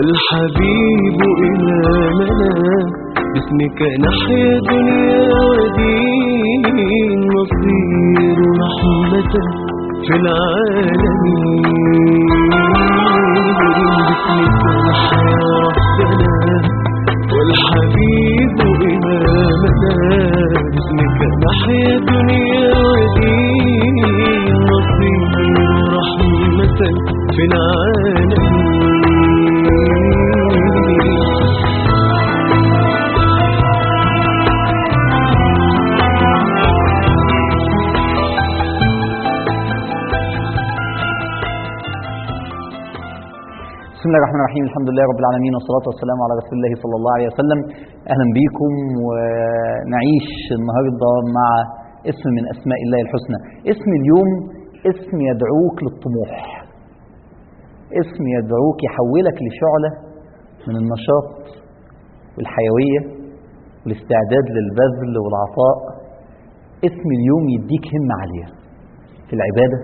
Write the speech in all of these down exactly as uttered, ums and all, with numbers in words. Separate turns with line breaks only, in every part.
والحبيب إمامنا باسمك نحيا دنيا ودين نصير رحمة في العالمين. باسمك نحيا ربنا والحبيب إمامنا باسمك نحيا دنيا ودين نصير رحمة في العالمين.
بسم الله الرحمن الرحيم. الحمد لله رب العالمين والصلاة والسلام على رسول الله صلى الله عليه وسلم. أهلا بكم ونعيش النهاردة مع اسم من أسماء الله الحسنى. اسم اليوم اسم يدعوك للطموح، اسم يدعوك يحولك لشعلة من النشاط والحيوية والاستعداد للبذل والعطاء. اسم اليوم يديك همة عالية في العبادة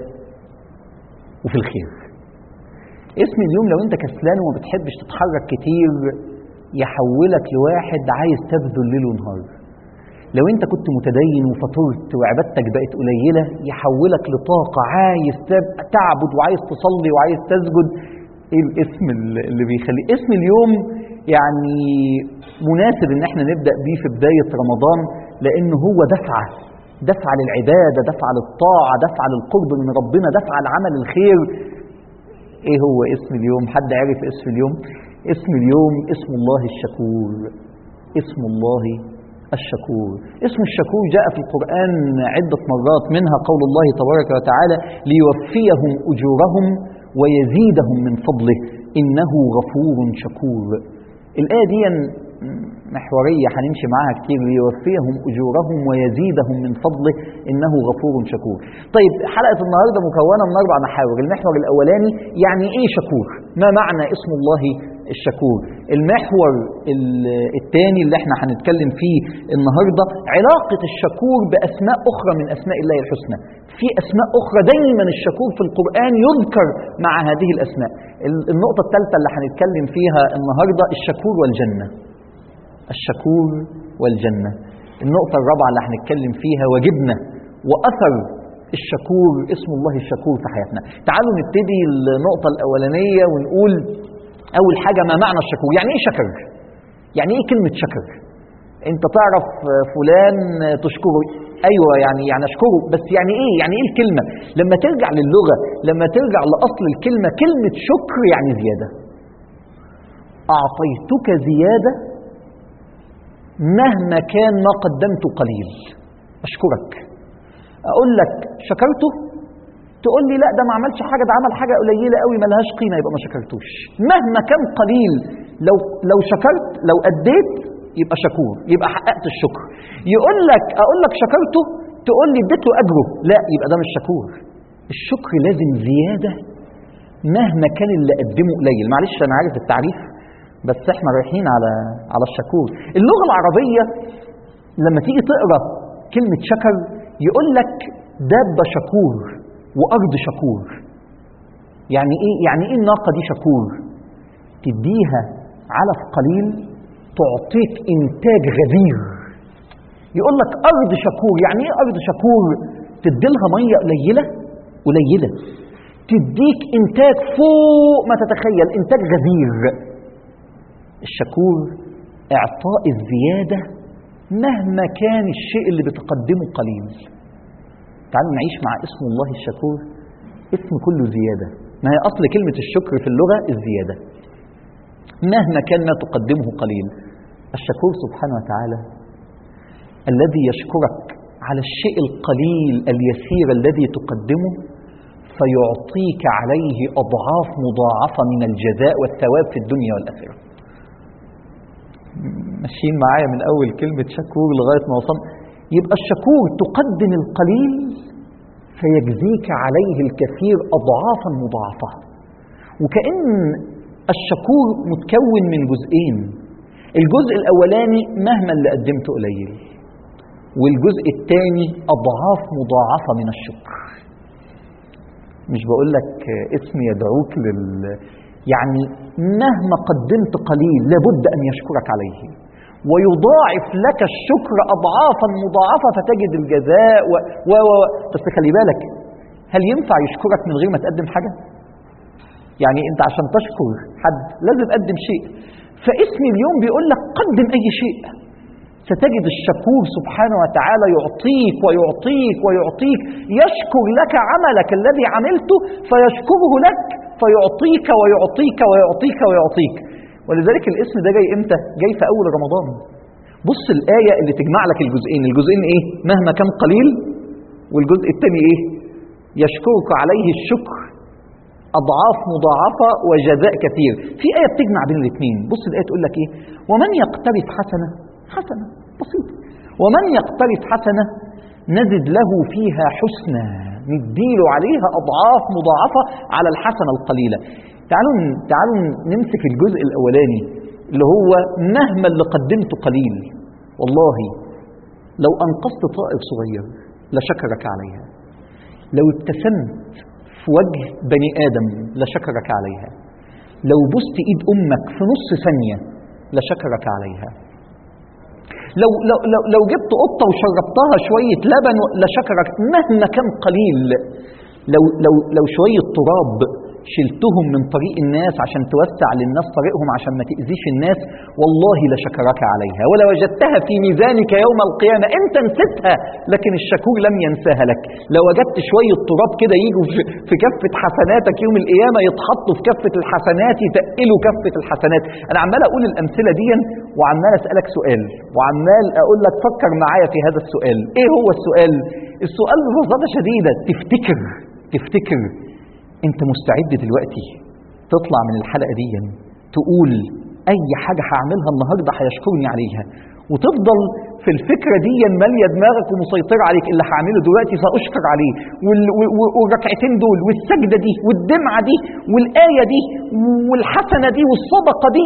وفي الخير. اسم اليوم لو انت كسلان وما بتحبش تتحرك كتير يحولك لواحد عايز تبذل ليل ونهار. لو انت كنت متدين وفطرت وعبادتك بقت قليلة يحولك لطاقة عايز تعبد وعايز تصلي وعايز تسجد. ايه الاسم اللي بيخلي اسم اليوم يعني مناسب ان احنا نبدأ بيه في بداية رمضان، لانه هو دفعة دفعة للعبادة، دفعة للطاعة، دفعة للقرب من ربنا، دفعة لعمل الخير. ايه هو اسم اليوم؟ حد عارف اسم اليوم؟ اسم اليوم اسم الله الشكور. اسم الله الشكور. اسم الشكور جاء في القرآن عدة مرات، منها قول الله تبارك وتعالى ليوفيهم أجورهم ويزيدهم من فضله إنه غفور شكور. الآية دي محورية هنمشي معاها كتير، ليوفيهم أجورهم ويزيدهم من فضله إنه غفور شكور. طيب حلقة النهاردة مكونة من أربع محاور. المحور الأولاني يعني إيه شكور؟ ما معنى اسم الله الشكور؟ المحور الثاني اللي احنا هنتكلم فيه النهاردة علاقة الشكور بأسماء أخرى من أسماء الله الحسنى. في أسماء أخرى دايما الشكور في القرآن يذكر مع هذه الأسماء. النقطة الثالثة اللي هنتكلم فيها النهاردة الشكور والجنة. الشكور والجنة. النقطة الرابعة اللي هنتكلم فيها واجبنا وأثر الشكور، اسم الله الشكور في حياتنا. تعالوا نبتدي النقطة الأولانية ونقول أول حاجة ما معنى الشكور؟ يعني إيه شكر؟ يعني إيه كلمة شكر؟ أنت تعرف فلان تشكره، أيوة يعني يعني أشكره، بس يعني إيه؟ يعني إيه الكلمة؟ لما ترجع للغة، لما ترجع لأصل الكلمة، كلمة شكر يعني زيادة. أعطيتك زيادة مهما كان ما قدمت قليل، أشكرك. أقول لك شكرته، تقول لي لا ده ما عملش حاجة، ده عمل حاجة قليلة قوي ما لهاش قيمة، يبقى ما شكرتوش. مهما كان قليل، لو لو شكرت، لو أديت يبقى شكور، يبقى حققت الشكر. يقول لك أقول لك شكرته، تقول لي اديت له أجره، لا يبقى ده مش شكور. الشكر لازم زيادة مهما كان اللي قدمه قليل. معلش أنا عارف التعريف بس احنا رايحين على على الشكور. اللغة العربية لما تيجي تقرأ كلمة شكر يقول لك دابة شكور وأرض شكور. يعني ايه؟ يعني ايه الناقة دي شكور؟ تديها علف قليل تعطيك انتاج غزير. يقول لك أرض شكور. يعني ايه أرض شكور؟ تديلها مية قليلة قليلة تديك انتاج فوق ما تتخيل، انتاج غزير. الشكور اعطاء الزيادة مهما كان الشيء اللي بتقدمه قليل. تعالوا نعيش مع اسم الله الشكور، اسم كله زيادة. ما هي أصل كلمة الشكر في اللغة الزيادة، مهما كان ما تقدمه قليل. الشكور سبحانه وتعالى الذي يشكرك على الشيء القليل اليسير الذي تقدمه فيعطيك عليه أضعاف مضاعفة من الجزاء والثواب في الدنيا والآخرة. ماشيين معايا من أول كلمة شكور لغاية ما وصلنا. يبقى الشكور تقدم القليل فيجزيك عليه الكثير أضعافا مضاعفة. وكأن الشكور متكون من جزئين. الجزء الأولاني مهما اللي قدمته قليل، والجزء الثاني أضعاف مضاعفة من الشكر. مش بقول لك اسم يدعوك لل... يعني مهما قدمت قليل لابد أن يشكرك عليه، ويضاعف لك الشكر أضعافا مضاعفة فتجد الجزاء و... و... و... بس خلي بالك، هل ينفع يشكرك من غير ما تقدم حاجة؟ يعني أنت عشان تشكر حد لازم تقدم شيء، فاسم اليوم بيقول لك قدم أي شيء، ستجد الشكور سبحانه وتعالى يعطيك ويعطيك ويعطيك، يشكر لك عملك الذي عملته فيشكره لك فيعطيك ويعطيك ويعطيك ويعطيك. ولذلك الاسم ده جاي امتى؟ جاي في اول رمضان. بص الآية اللي تجمع لك الجزئين، الجزئين ايه؟ مهما كان قليل، والجزء الثاني ايه؟ يشكرك عليه الشكر أضعاف مضاعفة وجزاء كثير. في آية بتجمع بين الاثنين. بص الآية تقول لك ايه؟ ومن يقترف حسنة، حسنة بسيطة، ومن يقترف حسنة نزد له فيها حسنى، نديله عليها أضعاف مضاعفة على الحسنة القليلة. تعالوا تعالوا نمسك الجزء الأولاني اللي هو مهما اللي قدمته قليل، والله لو أنقذت طائر صغير لشكرك عليها، لو ابتسمت في وجه بني آدم لشكرك عليها، لو بست إيد أمك في نص ثانية لشكرك عليها، لو, لو, لو, لو جبت قطة وشربتها شوية لبن لشكرك مهما كان قليل، لو, لو, لو شوية تراب شلتهم من طريق الناس عشان توسع للناس طريقهم عشان ما تأذيش الناس، والله لشكرك عليها، ولا وجدتها في ميزانك يوم القيامة. انت نسيتها لكن الشكور لم ينساها لك. لو وجدت شوية تراب كده يجوا في كفة حسناتك يوم القيامة، يتحطوا في كفة الحسنات، يتقلوا كفة الحسنات. انا عمال اقول الامثلة دي وعمال اسألك سؤال، وعمال اقول لك فكر معايا في هذا السؤال. ايه هو السؤال؟ السؤال ببساطة شديدة، تفتكر تفتكر انت مستعد دلوقتي تطلع من الحلقة دي تقول اي حاجة هعملها النهاردة هيشكرني عليها، وتفضل في الفكرة دي مالية دماغك ومسيطرة عليك، اللي هعمله دلوقتي سأشكر عليه، والركعتين دول والسجدة دي والدمعة دي والآية دي والحسنة دي والصدقة دي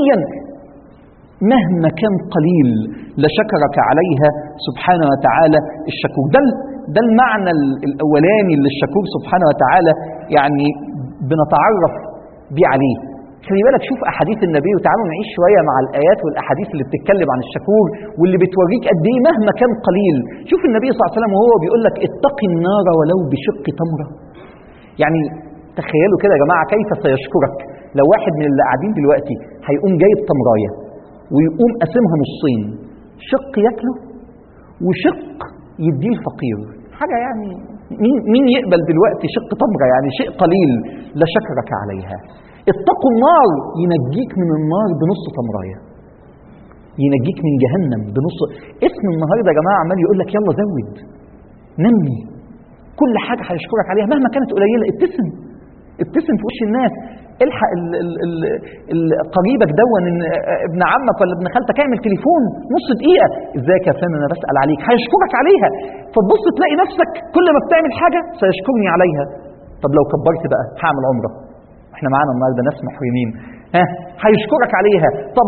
مهما كان قليل لشكرك عليها سبحانه وتعالى الشكور. ده ده المعنى الأولاني اللي الشكور سبحانه وتعالى يعني بنتعرف بيه عليه. خلي بالك، شوف أحاديث النبي، وتعالوا نعيش شوية مع الآيات والأحاديث اللي بتتكلم عن الشكور واللي بتوريك قد إيه مهما كان قليل. شوف النبي صلى الله عليه وسلم وهو بيقول لك اتقي النار ولو بشق تمرة. يعني تخيلوا كده يا جماعة كيف سيشكرك لو واحد من اللي قاعدين دلوقتي هيقوم جايب تمراية ويقوم قاسمها نصين، شق ياكله وشق يديه الفقير. حاجة يعني مين مين يقبل دلوقتي شق تمرة؟ يعني شيء قليل لشكرك عليها. اتقوا النار، ينجيك من النار بنص تمراية، ينجيك من جهنم بنص. اسم النهارده يا جماعة عمال يقول لك يلا زود، نمي، كل حاجة هيشكرك عليها مهما كانت قليلة. ابتسم ابتسم في وش الناس، الحق ال ال ال ال قريبك دون ابن عمك ولا ابن خالتك، اعمل تليفون نص دقيقة، ازيك يا فلان انا بسأل عليك، هيشكرك عليها. فتبص تلاقي نفسك كل ما بتعمل حاجة سيشكرني عليها. طب لو كبرت بقى هعمل عمرة، احنا معانا النهارده ناس محرمين، ها هيشكرك عليها. طب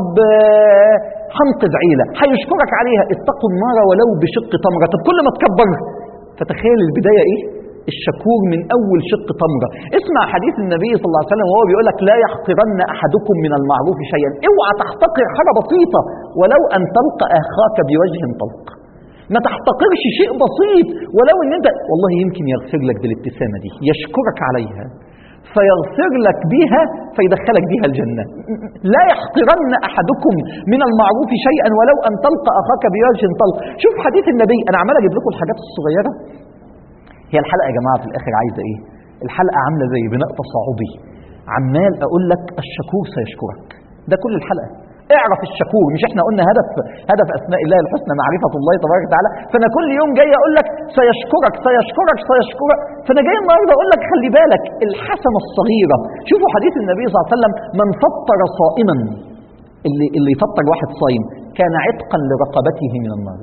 هنقذ عيلة، هيشكرك عليها. اتقوا النار ولو بشق تمرة. طب كل ما تكبر، فتخيل البداية ايه؟ الشكور من أول شق تمرة. اسمع حديث النبي صلى الله عليه وسلم وهو بيقول لك لا يحقرن أحدكم من المعروف شيئا. اوعى تحتقر حاجة بسيطة ولو أن تلقى أخاك بوجه طلق. ما تحتقرش شيء بسيط ولو أن أنت والله يمكن يغفر لك بالابتسامة دي، يشكرك عليها فيغفر لك بها فيدخلك بها الجنة. لا يحقرن أحدكم من المعروف شيئا ولو أن تلقى أخاك بوجه طلق. شوف حديث النبي، أنا عمال أجيب لكم الحاجات الصغيرة. هي الحلقة يا جماعة في الآخر عايزة إيه؟ الحلقة عاملة زي بناء تصاعدي، عمال أقول لك الشكور سيشكرك. ده كل الحلقة. اعرف الشكور، مش احنا قلنا هدف هدف أسماء الله الحسنى معرفة الله تبارك وتعالى، فأنا كل يوم جاي أقول لك سيشكرك سيشكرك سيشكرك. فأنا جاي النهارده أقول لك خلي بالك الحسنة الصغيرة. شوفوا حديث النبي صلى الله عليه وسلم، من فطر صائما، اللي اللي يفطر واحد صايم كان عتقا لرقبته من النار.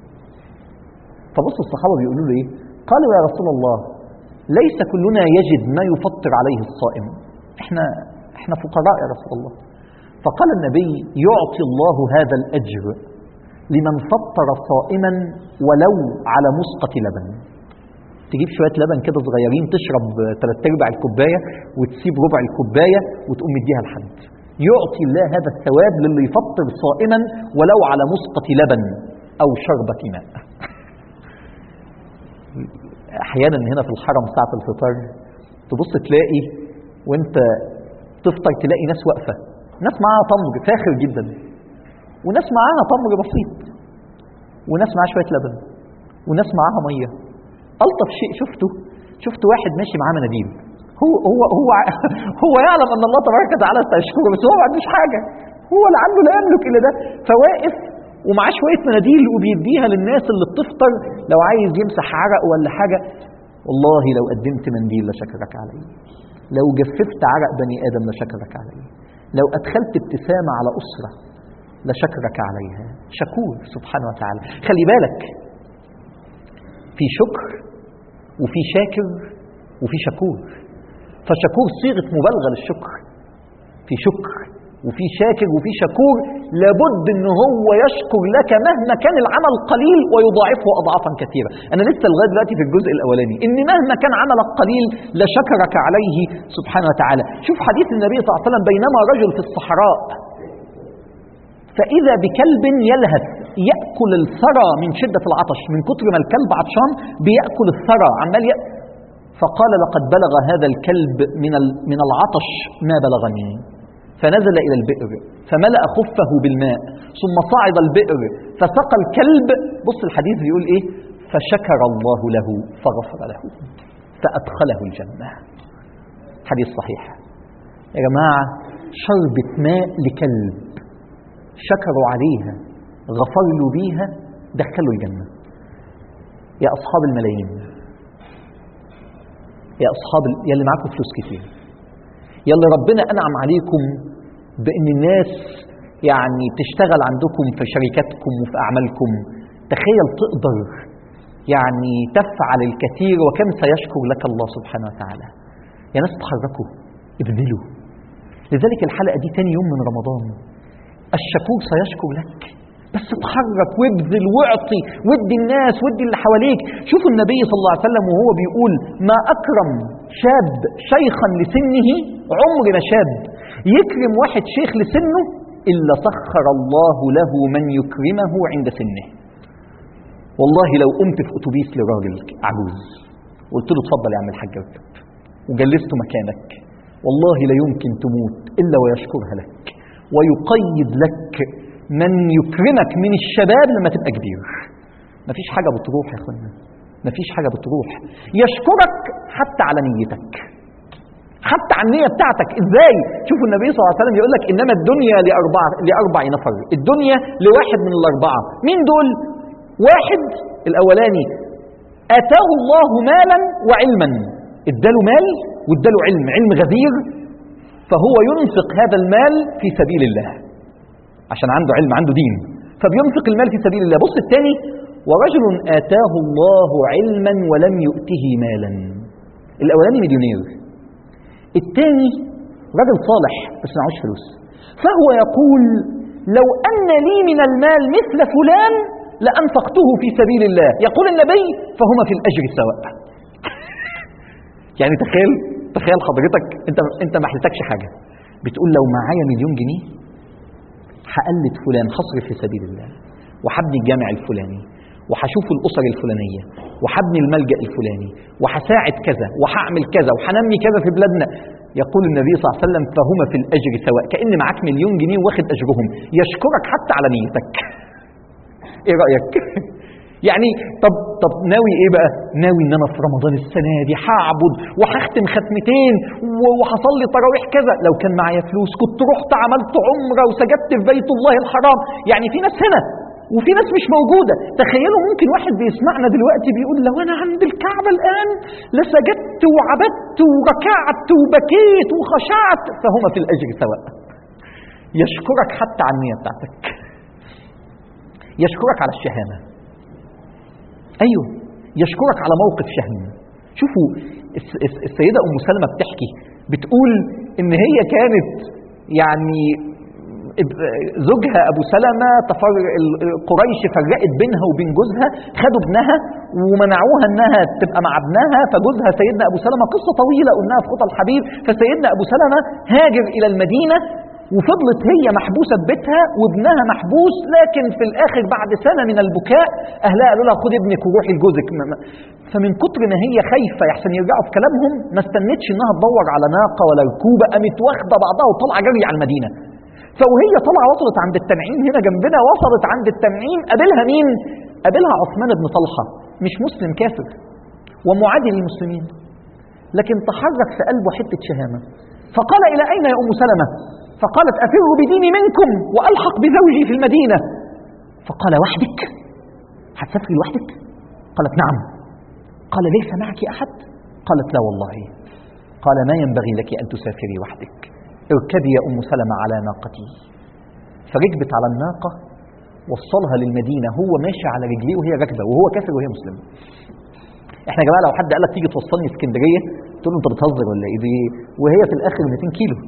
فبص الصحابة بيقولوا له إيه؟ قالوا يا رسول الله ليس كلنا يجد ما يفطر عليه الصائم، احنا احنا فقراء يا رسول الله. فقال النبي يعطي الله هذا الأجر لمن فطر صائما ولو على مسقة لبن. تجيب شويه لبن كده صغيرين، تشرب ثلاث ارباع الكوبايه وتسيب ربع الكوبايه وتقوم مديها لحد. يعطي الله هذا الثواب للي يفطر صائما ولو على مسقط لبن او شربة ماء. احيانا هنا في الحرم ساعه الفطار تبص تلاقي وانت تفطر تلاقي ناس واقفه، ناس معاها تمر فاخر جدا، وناس معاها تمر بسيط، وناس معاها شويه لبن، وناس معاها ميه. الطف شيء شفته شفت واحد ماشي معاه مناديل، هو هو هو هو يعلم ان الله تبارك وتعالى سيشكره، بس هو ما عندوش حاجه، هو اللي عنده لا يملك الا ده، فواقف ومعاه شويه مناديل وبيديها للناس اللي بتفطر لو عايز يمسح عرق ولا حاجه. والله لو قدمت منديل لشكرك عليه، لو جففت عرق بني ادم لشكرك عليه، لو ادخلت ابتسامه على اسره لشكرك عليها. شكور سبحانه وتعالى. خلي بالك، في شكر وفي شاكر وفي شكور، فشكور صيغه مبالغه للشكر. في شكر وفي شاكر وفي شكور، لابد ان هو يشكر لك مهما كان العمل قليل ويضاعفه اضعافا كثيره. انا لسه لغايه دلوقتي في الجزء الاولاني ان مهما كان عملك قليل لشكرك عليه سبحانه وتعالى. شوف حديث النبي صلى الله عليه وسلم، بينما رجل في الصحراء فاذا بكلب يلهث ياكل الثرى من شده العطش، من كتر ما الكلب عطشان بياكل الثرى عمال ي... فقال لقد بلغ هذا الكلب من من العطش ما بلغني، فنزل إلى البئر فملأ خفه بالماء ثم صعد البئر فسقى الكلب. بص الحديث بيقول إيه؟ فشكر الله له فغفر له فأدخله الجنة. حديث صحيح يا جماعة. شربة ماء لكلب شكروا عليها غفر له بيها دخلوا الجنة. يا أصحاب الملايين، يا أصحاب يا اللي معاكم فلوس كتير، يلا ربنا أنعم عليكم بأن الناس يعني تشتغل عندكم في شركاتكم وفي أعمالكم، تخيل تقدر يعني تفعل الكثير وكم سيشكر لك الله سبحانه وتعالى. يا ناس تحركوا ابذلوا. لذلك الحلقة دي تاني يوم من رمضان، الشكور سيشكر لك، بس اتحرك وابذل واعطي وادي الناس وادي اللي حواليك. شوفوا النبي صلى الله عليه وسلم وهو بيقول ما أكرم شاب شيخا لسنه، عمر ما شاب يكرم واحد شيخ لسنه إلا سخر الله له من يكرمه عند سنه. والله لو قمت في أتوبيس لراجل عجوز وقلت له اتفضل يا عم الحاج اركب وجلسته مكانك، والله لا يمكن تموت إلا ويشكرها لك ويقيد لك من يكرمك من الشباب لما تبقى كبير. مفيش حاجة بتروح يا اخوانا، مفيش حاجة بتروح. يشكرك حتى على نيتك، حتى على النية بتاعتك. ازاي؟ شوفوا النبي صلى الله عليه وسلم يقول لك انما الدنيا لأربعة لأربع نفر، الدنيا لواحد من الأربعة. مين دول؟ واحد الأولاني آتاه الله مالا وعلما، اداله مال واداله علم، علم غزير، فهو ينفق هذا المال في سبيل الله عشان عنده علم عنده دين، فبينفق المال في سبيل الله. بص الثاني، ورجل آتاه الله علما ولم يؤته مالا. الأولاني مليونير، الثاني رجل صالح بس معهوش فلوس، فهو يقول لو أن لي من المال مثل فلان لأنفقته في سبيل الله. يقول النبي فهما في الأجر سواء. يعني تخيل تخيل حضرتك انت انت ما احتاجش حاجه، بتقول لو معايا مليون جنيه هقلد فلان هصرف في سبيل الله، وهبني الجامع الفلاني، وهشوف الاسر الفلانيه، وهبني الملجأ الفلاني، وهساعد كذا، وهعمل كذا، وهنمي كذا في بلادنا. يقول النبي صلى الله عليه وسلم فهما في الاجر سواء. كأن معاك مليون جنيه واخد اجرهم، يشكرك حتى على نيتك. ايه رايك؟ يعني طب طب ناوي ايه بقى؟ ناوي ان انا في رمضان السنه دي هعبد وهختم ختمتين وهصلي تراويح كذا. لو كان معايا فلوس كنت رحت عملت عمره وسجدت في بيت الله الحرام. يعني في ناس هنا وفي ناس مش موجوده. تخيلوا ممكن واحد بيسمعنا دلوقتي بيقول لو انا عند الكعبه الان لسجدت وعبدت وركعت وبكيت وخشعت، فهما في الاجر سواء. يشكرك حتى على النيه بتاعتك، يشكرك على الشهامه، أيوه يشكرك على موقف شهم. شوفوا السيدة أم سلمة بتحكي، بتقول إن هي كانت يعني زوجها أبو سلمة تفر... قريش فرقت بينها وبين جوزها، خدوا ابنها ومنعوها أنها تبقى مع ابنها، فجوزها سيدنا أبو سلمة قصة طويلة قلناها في خطى الحبيب. فسيدنا أبو سلمة هاجر إلى المدينة وفضلت هي محبوسة ببيتها وابنها محبوس، لكن في الآخر بعد سنة من البكاء أهلها قالوا لها خد ابنك وروحي لجوزك. فمن كتر ما هي خايفة يحسن يرجعوا في كلامهم ما استنتش إنها تدور على ناقة ولا ركوبة، قامت واخدة بعضها وطلع جري على المدينة. فوهي طلعة وصلت عند التنعيم هنا جنبنا، وصلت عند التنعيم قابلها مين؟ قابلها عثمان بن طلحة، مش مسلم كافر ومعادي للمسلمين، لكن تحرك في قلبه حتة شهامة، فقال إلى أين يا أم سلمة؟ فقالت أفر بديني منكم وألحق بزوجي في المدينة. فقال وحدك؟ هتسافري لوحدك؟ قالت نعم. قال ليس معك أحد؟ قالت لا والله. قال ما ينبغي لك أن تسافري وحدك، اركبي يا أم سلمة على ناقتي. فركبت على الناقة، وصلها للمدينة، هو ماشي على رجليه وهي راكبة، وهو كافر وهي مسلم. احنا يا جماعة لو حد قالك تيجي توصلني اسكندرية تقول له انت بتهزر ولا ايه دي، وهي في الاخر مئتين كيلو،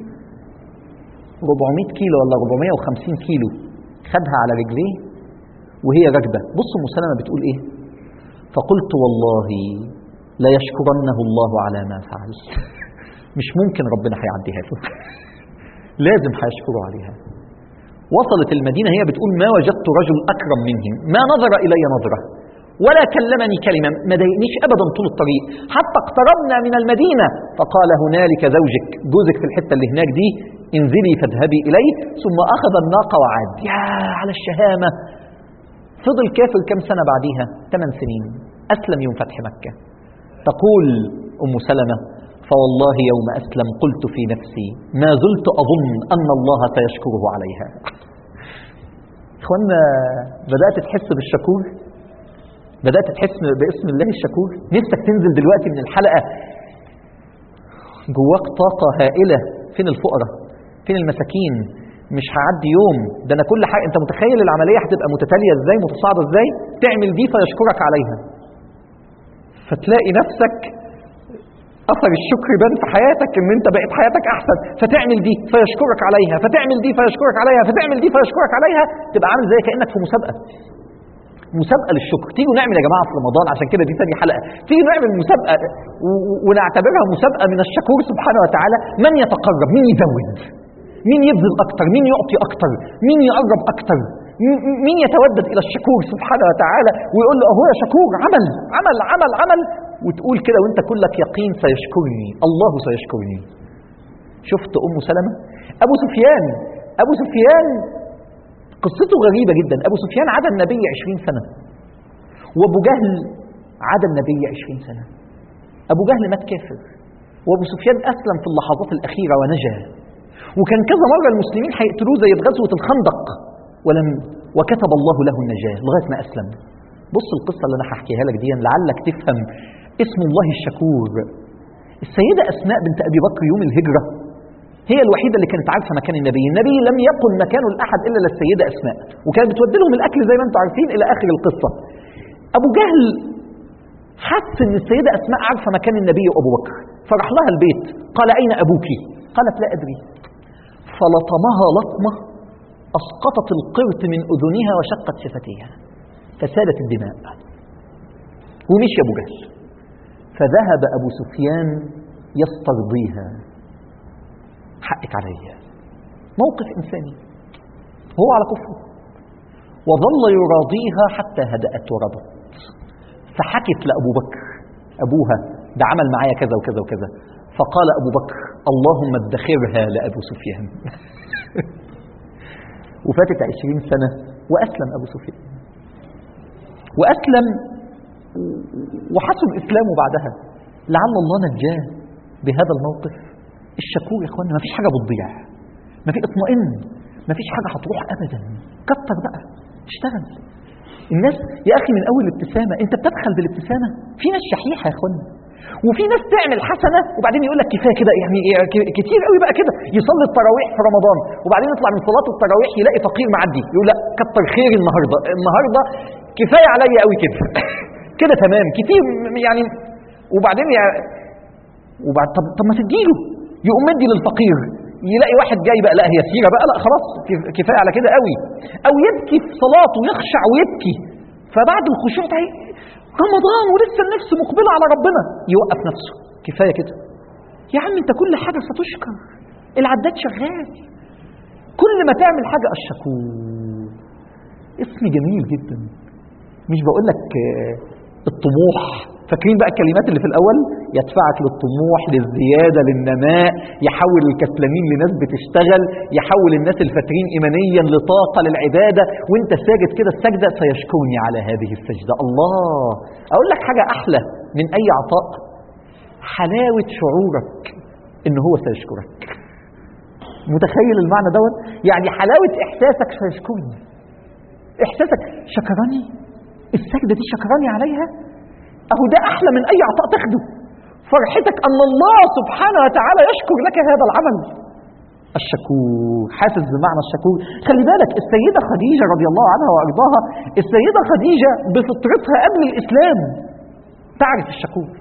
أربعمائة كيلو ولا أربعمائة وخمسين كيلو، خدها على رجليه وهي راكبة. بص أم سلمة بتقول ايه؟ فقلت والله لا يشكرنه الله على ما فعل. مش ممكن ربنا هيعديها له، لازم هيشكره عليها. وصلت المدينة هي بتقول ما وجدت رجل أكرم منهم، ما نظر إلي نظرة ولا كلمني كلمة، ما ضايقنيش أبدا طول الطريق، حتى اقتربنا من المدينة فقال هنالك زوجك، جوزك في الحتة اللي هناك دي، انزلي فاذهبي إليه. ثم أخذ الناقة وعاد. يا على الشهامة. فضل كافر كم سنة بعديها؟ ثمان سنين، أسلم يوم فتح مكة. تقول أم سلمة فوالله يوم أسلم قلت في نفسي ما زلت أظن أن الله سيشكره عليها. إخوانا بدأت تحس بالشكور، بدأت تحس باسم الله الشكور. نفسك تنزل دلوقتي من الحلقة جواك طاقة هائلة. فين الفقراء؟ فين المساكين؟ مش هعدي يوم ده أنا كل حاجة. أنت متخيل العملية هتبقى متتالية إزاي، متصاعدة إزاي؟ تعمل دي فيشكرك عليها، فتلاقي نفسك أثر الشكر بان في حياتك إن أنت بقيت حياتك أحسن، فتعمل دي فيشكرك عليها، فتعمل دي فيشكرك عليها، فتعمل دي فيشكرك عليها، تبقى عامل زي كأنك في مسابقة، مسابقة للشكر. تيجوا نعمل يا جماعة في رمضان، عشان كده دي ثاني حلقة، تيجوا نعمل مسابقة ونعتبرها مسابقة من الشكور سبحانه وتعالى. من يتقرب، مين يزود، مين يبذل أكتر، مين يعطي أكتر، مين يقرب أكتر، مين يتودد إلى الشكور سبحانه وتعالى ويقول له أهو يا شكور، عمل عمل عمل عمل، وتقول كده وانت كلك يقين سيشكرني الله سيشكرني. شفت أم سلمة؟ أبو سفيان أبو سفيان قصته غريبة جدا. أبو سفيان عاد النبي عشرين سنة، وأبو جهل عاد النبي عشرين سنة. أبو جهل مات كافر، وأبو سفيان أسلم في اللحظات الأخيرة ونجا، وكان كذا مرة المسلمين هيقتلوه زي في غزوة الخندق، ولم وكتب الله له النجاة لغاية ما أسلم. بص القصة اللي أنا هحكيها لك دي لعلك تفهم اسم الله الشكور. السيدة أسماء بنت أبي بكر يوم الهجرة هي الوحيدة اللي كانت عارفة مكان النبي. النبي لم يقل مكانه لأحد إلا للسيدة أسماء، وكانت بتودي لهم الأكل زي ما أنتم عارفين إلى آخر القصة. أبو جهل حس إن السيدة أسماء عارفة مكان النبي وأبو بكر، فراح لها البيت، قال أين أبوك؟ قالت لا أدري، فلطمها لطمة أسقطت القرط من أذنها وشقت شفتيها فسالت الدماء، ومشي أبو جهل. فذهب أبو سفيان يسترضيها، حقك عليا، موقف إنساني هو على كفره، وظل يراضيها حتى هدأت ورضت. فحكت لأبو بكر أبوها ده عمل معايا كذا وكذا وكذا، فقال أبو بكر اللهم ادخرها لأبو سفيان. وفاتت عشرين سنة وأسلم أبو سفيان، وأسلم وحسن إسلامه بعدها. لعل الله نجاه بهذا الموقف. الشكور يا اخوانا ما فيش حاجة بتضيع، ما في اطمئن، ما فيش حاجة هتروح أبدا. كتر بقى، اشتغل. الناس يا أخي من أول ابتسامة أنت بتبخل بالابتسامة. في ناس شحيحة يا اخوانا، وفي ناس تعمل حسنة وبعدين يقول لك كفاية كده، يعني كتير قوي بقى كده. يصلي التراويح في رمضان وبعدين يطلع من صلاة التراويح يلاقي فقير معدي يقول لا كتر خير النهاردة، النهاردة كفاية عليا قوي كده كده تمام كتير يعني. وبعدين يعني وبعد طب, طب ما تديله، يقوم مدي للفقير، يلاقي واحد جاي بقى لا هي سيرة بقى لا خلاص كفاية على كده قوي، أو يبكي في صلاته يخشع ويبكي، فبعد الخشوع ده رمضان ولسه النفس مقبلة على ربنا يوقف نفسه كفاية كده. يا عم انت كل حاجة ستشكر، العداد شغال، كل ما تعمل حاجة الشكور. اسم جميل جدا. مش بقول لك الطموح، فاكرين بقى الكلمات اللي في الأول؟ يدفعك للطموح، للزيادة، للنماء، يحول الكسلانين لناس بتشتغل، يحول الناس الفاترين إيمانيا لطاقة للعبادة، وانت ساجد كده السجدة سيشكرني على هذه السجدة. الله، أقول لك حاجة أحلى من أي عطاء، حلاوة شعورك إن هو سيشكرك. متخيل المعنى دوت؟ يعني حلاوة إحساسك سيشكرني، إحساسك شكرني، السجدة دي شكرني عليها، أهو ده أحلى من أي عطاء تاخده. فرحتك أن الله سبحانه وتعالى يشكر لك هذا العمل. الشكور، حاسس بمعنى الشكور. خلي بالك السيدة خديجة رضي الله عنها وأرضاها، السيدة خديجة بفطرتها قبل الإسلام تعرف الشكور.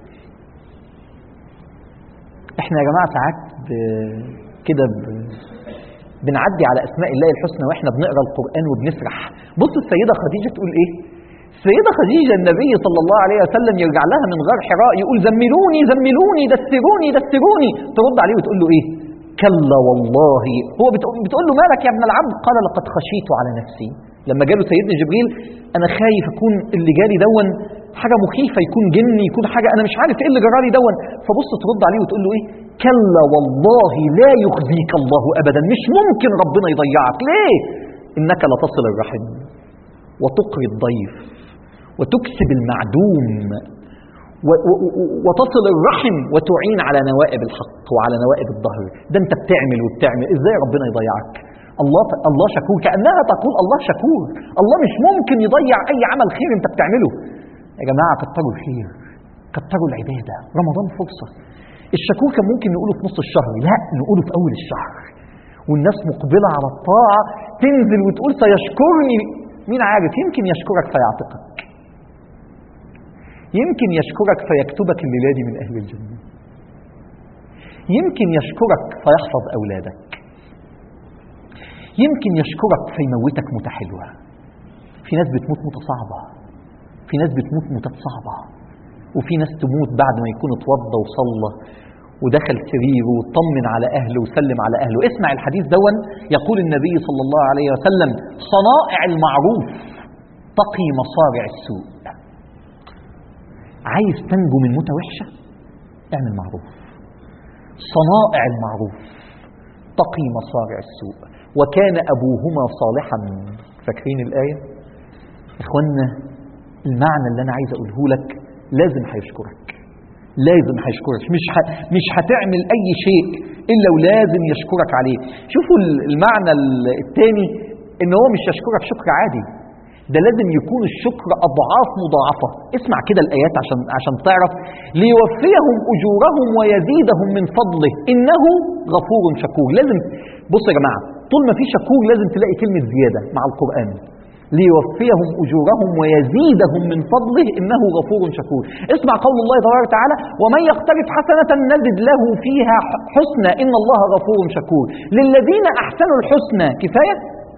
احنا يا جماعة ساعات كده بنعدي على أسماء الله الحسنى وإحنا بنقرأ القرآن وبنسرح. بص السيدة خديجة تقول إيه؟ السيدة خديجة النبي صلى الله عليه وسلم يرجع لها من غار حراء يقول زملوني زملوني دثروني دثروني، ترد عليه وتقول له إيه؟ كلا والله. هو بتقول له مالك يا ابن العبد؟ قال لقد خشيت على نفسي. لما جاله سيدنا جبريل أنا خايف أكون اللي جالي دون حاجة مخيفة، يكون جني، يكون حاجة أنا مش عارف إيه اللي جرالي دون. فبص ترد عليه وتقول له إيه؟ كلا والله لا يخزيك الله أبدا، مش ممكن ربنا يضيعك. ليه؟ إنك لتصل الرحم وتقري الضيف وتكسب المعدوم وتصل الرحم وتعين على نوائب الحق وعلى نوائب الظهر. ده انت بتعمل وبتعمل، ازاي ربنا يضيعك؟ الله الله شكور، كأنها تقول الله شكور، الله مش ممكن يضيع اي عمل خير انت بتعمله. يا جماعة كتروا الخير، كتروا العبادة، رمضان فرصة. الشكور كان ممكن نقوله في نص الشهر، لا نقوله في اول الشهر والناس مقبلة على الطاعة تنزل وتقول سيشكرني. مين عارف، يمكن يشكرك فيعتقك، يمكن يشكرك فيكتبك الليلة دي من أهل الجنة، يمكن يشكرك فيحفظ أولادك، يمكن يشكرك فيموتك موتة حلوة. في ناس بتموت موتة صعبة، في ناس بتموت موتات صعبة، وفي ناس تموت بعد ما يكون اتوضى وصلى ودخل سريره وطمن على أهله وسلم على أهله. اسمع الحديث دون، يقول النبي صلى الله عليه وسلم صنائع المعروف تقي مصارع السوء. عايز تنجو من موتة وحشة؟ اعمل معروف. صنائع المعروف تقي مصارع السوء وكان أبوهما صالحا. فاكرين الآية؟ إخوانا المعنى اللي أنا عايز أقوله لك، لازم هيشكرك، لازم هيشكرك، مش ح... مش هتعمل أي شيء إلا ولازم يشكرك عليه. شوفوا المعنى الثاني، إن هو مش يشكرك شكر عادي، ده لازم يكون الشكر أضعاف مضاعفة. اسمع كده الآيات عشان عشان تعرف. ليوفيهم أجورهم ويزيدهم من فضله إنه غفور شكور. لازم بص يا جماعة، طول ما في شكور لازم تلاقي كلمة زيادة مع القرآن. ليوفيهم أجورهم ويزيدهم من فضله إنه غفور شكور. اسمع قول الله تبارك وتعالى ومن يقترف حسنة نزد له فيها حسنى إن الله غفور شكور. للذين أحسنوا الحسنى كفاية؟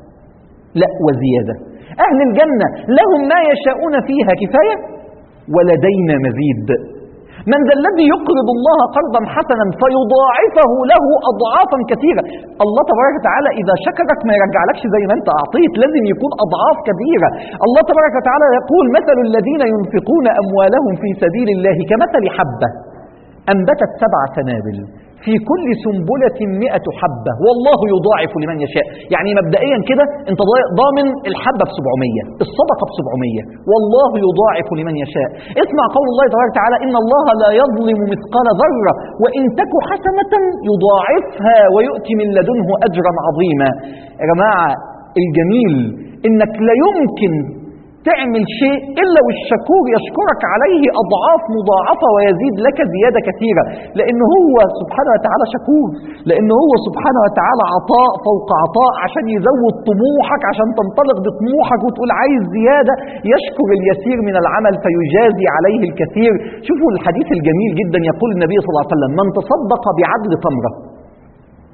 لا وزيادة. أهل الجنة لهم ما يشاءون فيها كفاية ولدينا مزيد. من ذا الذي يقرض الله قرضا حسنا فيضاعفه له أضعافا كثيرة. الله تبارك وتعالى إذا شكرك ما يرجعلكش زي ما أنت أعطيت، لازم يكون أضعاف كبيرة. الله تبارك وتعالى يقول مثل الذين ينفقون أموالهم في سبيل الله كمثل حبة أنبتت سبع سنابل في كل سنبلة مئة حبة والله يضاعف لمن يشاء. يعني مبدئيا كده انت ضامن الحبة بسبعمية، الصدقة بسبعمية، والله يضاعف لمن يشاء. اسمع قول الله تبارك وتعالى إن الله لا يظلم مثقال ذرة وإن تك حسنة يضاعفها ويؤتي من لدنه أجرا عظيما. يا جماعة الجميل إنك لا يمكن تعمل شيء إلا والشكور يشكرك عليه أضعاف مضاعفة ويزيد لك زيادة كثيرة، لأنه هو سبحانه وتعالى شكور، لأنه هو سبحانه وتعالى عطاء فوق عطاء عشان يزود طموحك، عشان تنطلق بطموحك وتقول عايز زيادة. يشكر اليسير من العمل فيجازي عليه الكثير. شوفوا الحديث الجميل جدا، يقول النبي صلى الله عليه وسلم من تصدق بعدل تمرة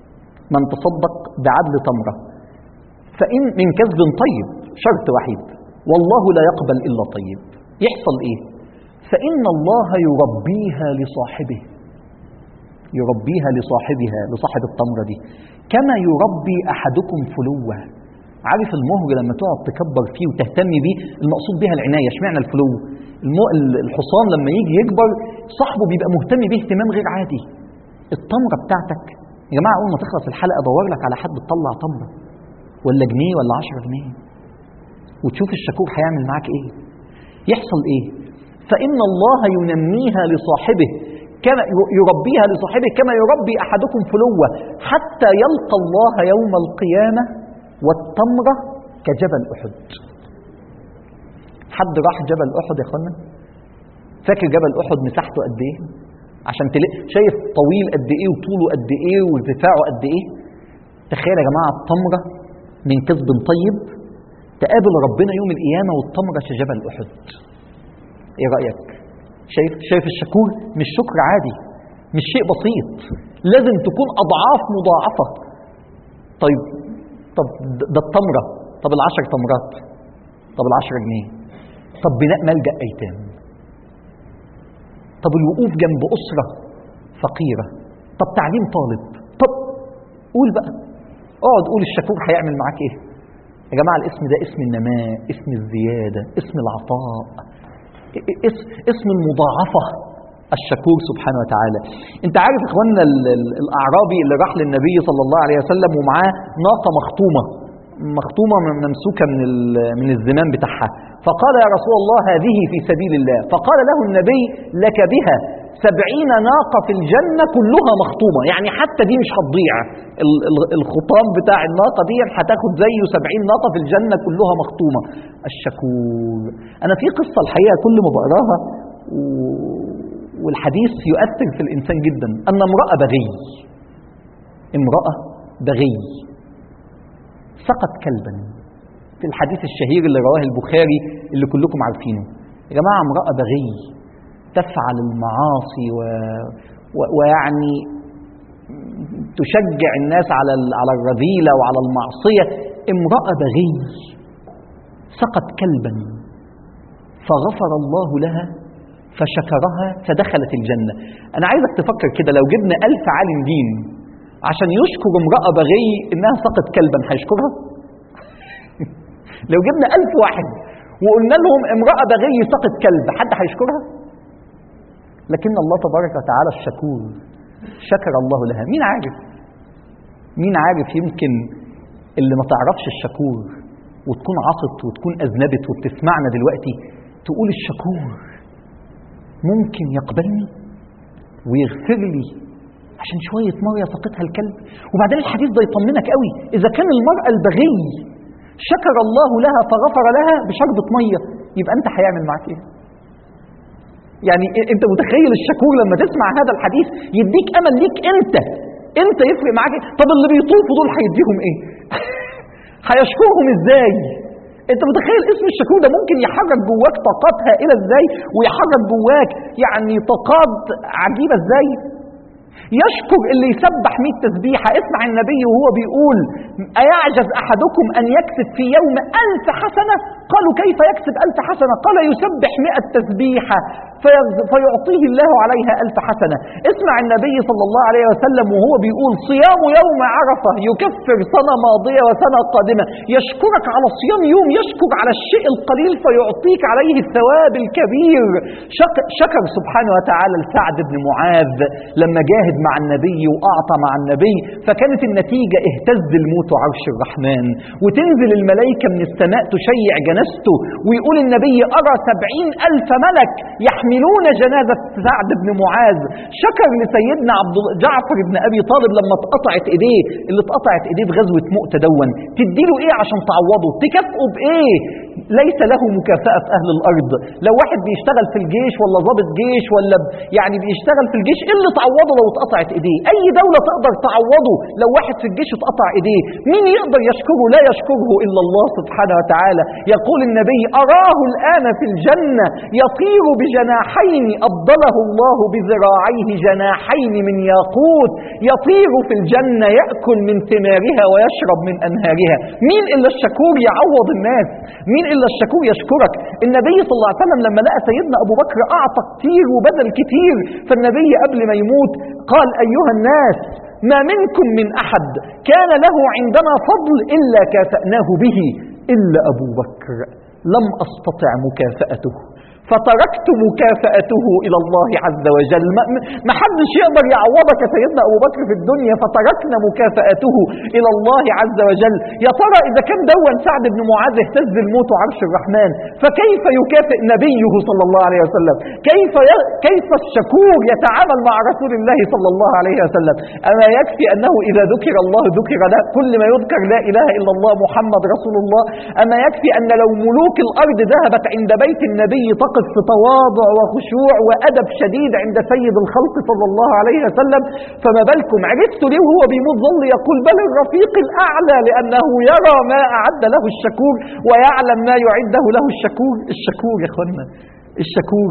من تصدق بعدل تمرة فإن من كسب طيب، شرط وحيد، والله لا يقبل إلا طيب. يحصل إيه؟ فإن الله يربيها لصاحبه، يربيها لصاحبها، لصاحب التمرة دي، كما يربي أحدكم فلوة. عارف المهر لما تقعد تكبر فيه وتهتم بيه، المقصود بها العناية. اشمعنى الفلو؟ الحصان لما يجي يكبر صاحبه بيبقى مهتم بيه اهتمام غير عادي. التمرة بتاعتك يا جماعة، أول ما تخلص الحلقة دور لك على حد تطلع تمرة ولا جنيه ولا عشرة جنيه وتشوف الشكور هيعمل معاك إيه. يحصل إيه؟ فإن الله ينميها لصاحبه كما يربيها لصاحبه كما يربي أحدكم فلوة حتى يلقى الله يوم القيامة والتمرة كجبل أحد. حد راح جبل أحد يا أخوانا؟ فاكر جبل أحد مساحته قد إيه؟ عشان تلاقي شايف طويل قد إيه وطوله قد إيه وارتفاعه قد إيه؟ تخيل يا جماعة التمرة من كسب طيب تقابل ربنا يوم القيامة والتمرة كجبل أحد. إيه رأيك؟ شايف شايف الشكور؟ مش شكر عادي، مش شيء بسيط، لازم تكون أضعاف مضاعفة. طيب طب ده التمرة، طب العشر تمرات، طب العشرة جنيه، طب بناء ملجأ أيتام، طب الوقوف جنب أسرة فقيرة، طب تعليم طالب، طب قول بقى، اقعد قول الشكور هيعمل معاك ايه. يا جماعة الاسم ده اسم النماء، اسم الزيادة، اسم العطاء، اسم المضاعفة، الشكور سبحانه وتعالى. انت عارف اخواننا الاعرابي اللي راح للنبي صلى الله عليه وسلم ومعاه ناقة مخطومة مخطومة ممسوكة من من الزمام بتاعها، فقال يا رسول الله هذه في سبيل الله، فقال له النبي لك بها سبعين ناقة في الجنة كلها مخطومة، يعني حتى دي مش هتضيع، الخطام بتاع الناقة دي هتاخد زيه سبعين ناقة في الجنة كلها مخطومة. الشكور. أنا في قصة الحقيقة كل ما بقراها والحديث يؤثر في الإنسان جدا، أن امرأة بغي امرأة بغي سقط كلبا في الحديث الشهير اللي رواه البخاري اللي كلكم عارفينه. يا جماعة امرأة بغي تفعل المعاصي و... و... ويعني تشجع الناس على على الرذيلة وعلى المعصية. امرأة بغي سقط كلبا فغفر الله لها فشكرها فدخلت الجنة. أنا عايزك تفكر كده، لو جبنا ألف عالم دين عشان يشكر امرأة بغي إنها سقط كلبا هيشكرها؟ لو جبنا ألف واحد وقلنا لهم امرأة بغي سقط كلب، حد هيشكرها؟ لكن الله تبارك وتعالى الشكور شكر الله لها. مين عارف مين عارف يمكن اللي ما تعرفش الشكور وتكون عصت وتكون أذنبت وبتسمعنا دلوقتي تقول الشكور ممكن يقبلني ويغفر لي عشان شوية مرة سقطها الكلب. وبعدين الحديث ده يطمنك قوي، إذا كان المرأة البغي شكر الله لها فغفر لها بشربة مية، يبقى أنت هيعمل معاك إيه؟ يعني أنت متخيل الشكور لما تسمع هذا الحديث يديك أمل ليك أنت أنت يفرق معاك إيه؟ طب اللي بيطوفوا دول هيديهم إيه؟ هيشكرهم إزاي؟ أنت متخيل اسم الشكور ده ممكن يحرك جواك طاقات هائلة إزاي؟ ويحرك جواك يعني طاقات عجيبة إزاي؟ يشكر اللي يسبح مئة تسبيحة. اسمع النبي وهو بيقول أيعجز أحدكم أن يكسب في يوم ألف حسنة؟ قالوا كيف يكسب ألف حسنة؟ قال يسبح مئة تسبيحة فيعطيه الله عليها ألف حسنة. اسمع النبي صلى الله عليه وسلم وهو بيقول صيام يوم عرفة يكفر سنة ماضية وسنة قادمة. يشكرك على صيام يوم، يشكر على الشيء القليل فيعطيك عليه الثواب الكبير. شكر سبحانه وتعالى لسعد بن معاذ لما جاهد مع النبي وأعطى مع النبي، فكانت النتيجة اهتز الموت عرش الرحمن وتنزل الملائكة من السماء تشيع جنازته، ويقول النبي أرى سبعين ألف ملك يحملون جنازة سعد بن معاذ. شكر لسيدنا عبد جعفر بن أبي طالب لما اتقطعت إيديه، اللي اتقطعت إيديه في غزوة مؤتة دون، تديله إيه عشان تعوضه؟ تكافئه بإيه؟ ليس له مكافأة في أهل الأرض. لو واحد بيشتغل في الجيش ولا ضابط جيش ولا يعني بيشتغل في الجيش، إيه اللي تعوضه لو اتقطعت إيديه؟ أي دولة تقدر تعوضه لو واحد في الجيش اتقطع إيديه؟ مين يقدر يشكره؟ لا يشكره إلا الله سبحانه وتعالى. يقول النبي أراه الآن في الجنة يطير بجناح جناحين أبدله الله بذراعيه جناحين من ياقوت يطير في الجنة يأكل من ثمارها ويشرب من أنهارها. مين إلا الشكور يعوض الناس؟ مين إلا الشكور يشكرك؟ النبي صلى الله عليه وسلم لما لقى سيدنا أبو بكر أعطى كتير وبذل كتير، فالنبي قبل ما يموت قال: أيها الناس، ما منكم من أحد كان له عندنا فضل إلا كافأناه به إلا أبو بكر، لم أستطع مكافأته فتركت مكافأته إلى الله عز وجل. ما حدش يقدر يعوضك يا سيدنا أبو بكر في الدنيا، فتركنا مكافأته إلى الله عز وجل. يا ترى إذا كان دون سعد بن معاذ اهتز الموت عرش الرحمن، فكيف يكافئ نبيه صلى الله عليه وسلم؟ كيف ي... كيف الشكور يتعامل مع رسول الله صلى الله عليه وسلم؟ أما يكفي أنه إذا ذكر الله ذكر له، كل ما يذكر لا إله إلا الله محمد رسول الله. أما يكفي أن لو ملوك الأرض ذهبت عند بيت النبي تقف في تواضع وخشوع وأدب شديد عند سيد الخلق صلى الله عليه وسلم، فما بالكم؟ عرفتوا ليه وهو بيموت ظل يقول: بل الرفيق الأعلى، لأنه يرى ما أعد له الشكور ويعلم ما يعده له الشكور. الشكور يا اخوانا، الشكور.